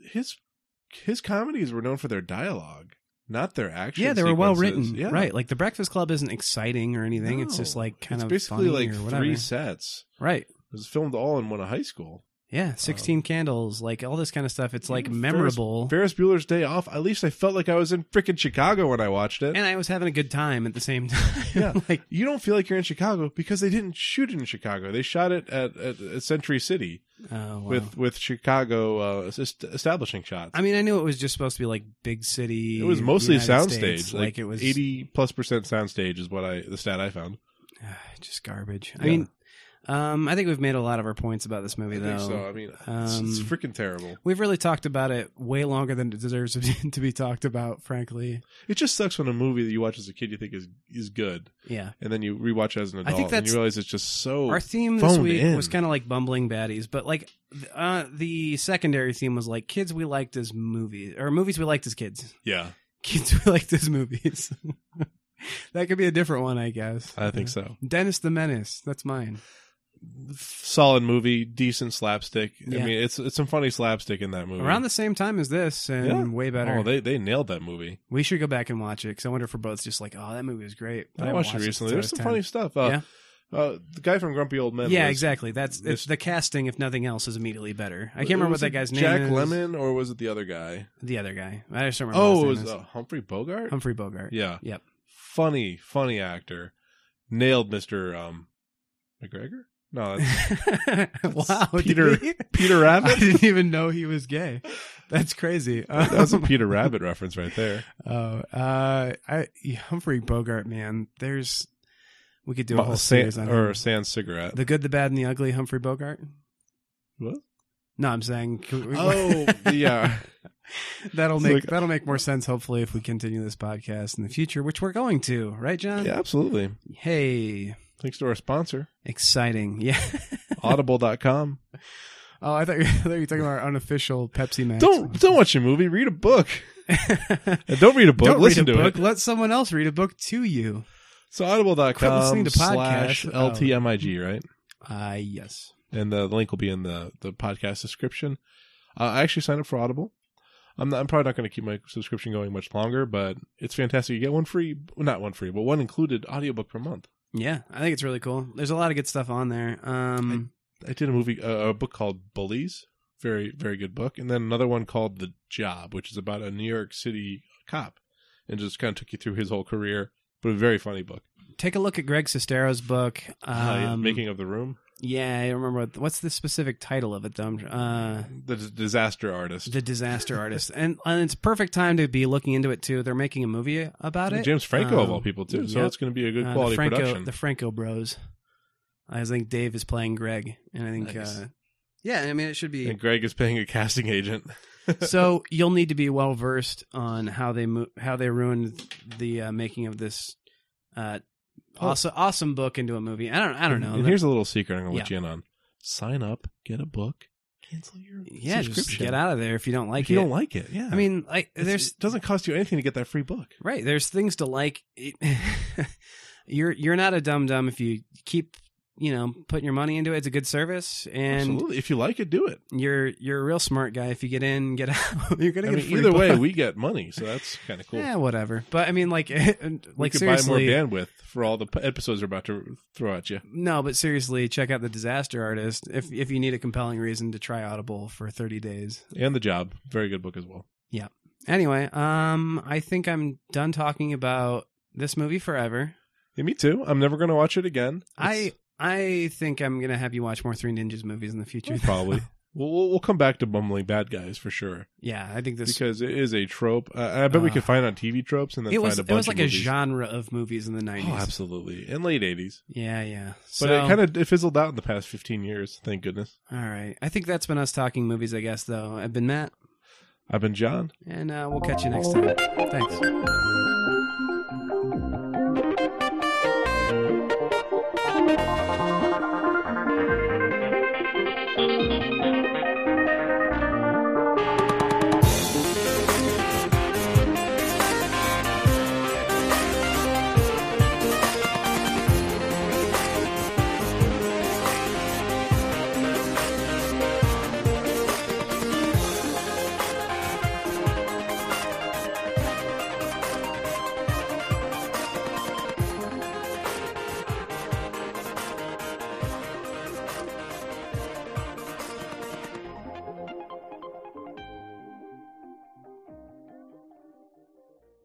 his comedies were known for their dialogue, not their action. Yeah, they were well sequences. written. Right. Like The Breakfast Club isn't exciting or anything. No, it's just like kind of basically funny like or whatever. 3 sets. Right. It was filmed all in one high school. Yeah, 16 Candles, like all this kind of stuff. It's like memorable. Ferris Bueller's Day Off. At least I felt like I was in freaking Chicago when I watched it. And I was having a good time at the same time. Yeah, like you don't feel like you're in Chicago because they didn't shoot it in Chicago. They shot it at Century City with Chicago establishing shots. I mean, I knew it was just supposed to be like big city. It was mostly United soundstage. States. Like it was 80+% soundstage is what the stat I found. just garbage. Yeah. I mean, I think we've made a lot of our points about this movie, though. I think so. I mean, it's freaking terrible. We've really talked about it way longer than it deserves to be talked about, frankly. It just sucks when a movie that you watch as a kid you think is good, Yeah. and then you rewatch it as an I think adult and you realize it's just so our theme this phoned week in. was kind of like bumbling baddies, but like the secondary theme was like kids we liked as movies, or movies we liked as kids. Yeah, Kids we liked as movies. That could be a different one, I guess. I think so. Dennis the Menace. That's mine. Solid movie, decent slapstick. Yeah. I mean, it's some funny slapstick in that movie. Around the same time as this, and way better. Oh, they nailed that movie. We should go back and watch it, because I wonder if we're both just like, oh, that movie was great. But I haven't watched it recently. since I There's was some 10. funny stuff. Yeah? The guy from Grumpy Old Men. Yeah, was- exactly. It's the casting, if nothing else, is immediately better. I can't remember what was that it guy's name Jack is. Lemmon, or was it the other guy? The other guy. I just don't remember Oh, it what his was name is. Humphrey Bogart. Humphrey Bogart. Yeah. Yep. Funny actor. Nailed Mr. McGregor? No, that's Wow. Peter did he? Peter I Rabbit. didn't even know he was gay. That's crazy. That was a Peter Rabbit reference right there. Humphrey Bogart, man. We could do a whole series on him. Sans Cigarette. The Good, the Bad, and the Ugly, Humphrey Bogart. What? No, I'm saying. Yeah. that'll It's make more sense. Hopefully, if we continue this podcast in the future, which we're going to, right, John? Yeah, absolutely. Hey, Thanks to our sponsor, exciting! Yeah. Audible.com. Oh, I thought you were talking about our unofficial Pepsi Max. Don't watch a movie. Read a book. And don't read a book. Don't Listen read a to book. it. Let someone else read a book to you. So Quit listening audible.com to / podcasts. LTMIG, right? Yes. And the link will be in the podcast description. I actually signed up for Audible. I'm probably not going to keep my subscription going much longer, but it's fantastic. You get one free, well, not one free, but one included audiobook per month. Yeah, I think it's really cool. There's a lot of good stuff on there. I did a book called Bullies, very, very good book. And then another one called The Job, which is about a New York City cop and just kind of took you through his whole career, but a very funny book. Take a look at Greg Sestero's book. Making of the Room. Yeah, I remember. What's the specific title of it, though? The Disaster Artist. The Disaster Artist. And it's a perfect time to be looking into it, too. They're making a movie about it. James Franco, of all people, too. So yep. it's going to be a good quality production. The Franco Bros. I think Dave is playing Greg. And I think, Nice. yeah, I mean, it should be. And Greg is playing a casting agent. So you'll need to be well versed on how they ruined the making of this awesome book into a movie. I don't know. And here's a little secret I'm going to let Yeah. you in on. Sign up, get a book, cancel your just subscription. get out of there if you don't like if it. you don't like it, yeah. I mean, like, it doesn't cost you anything to get that free book. right. There's things to like. You're not a dum-dum if you keep, putting your money into it. It's a good service, and Absolutely. If you like it, do it. you're a real smart guy. If you get in, get out, you're gonna I get mean, a free either way, book. we get money, so that's kind of cool. Yeah, whatever. But I mean, like we could buy seriously, more bandwidth for all the episodes we're about to throw at you. no. But seriously, check out The Disaster Artist if you need a compelling reason to try Audible for 30 days. And The Job, very good book as well. Yeah. Anyway, I think I'm done talking about this movie forever. Yeah, me too. I'm never going to watch it again. I think I'm gonna have you watch more Three Ninjas movies in the future. Probably. we'll come back to bumbling bad guys for sure. Yeah, I think this Because it is a trope. I bet we could find on TV tropes and then it find was a bunch like of a movies. genre of movies in the 90s. Oh, absolutely. In late 80s. Yeah. But it fizzled out in the past 15 years. Thank goodness. All right. I think that's been us talking movies, I guess, though. I've been Matt. I've been John. And we'll catch you next time. Thanks.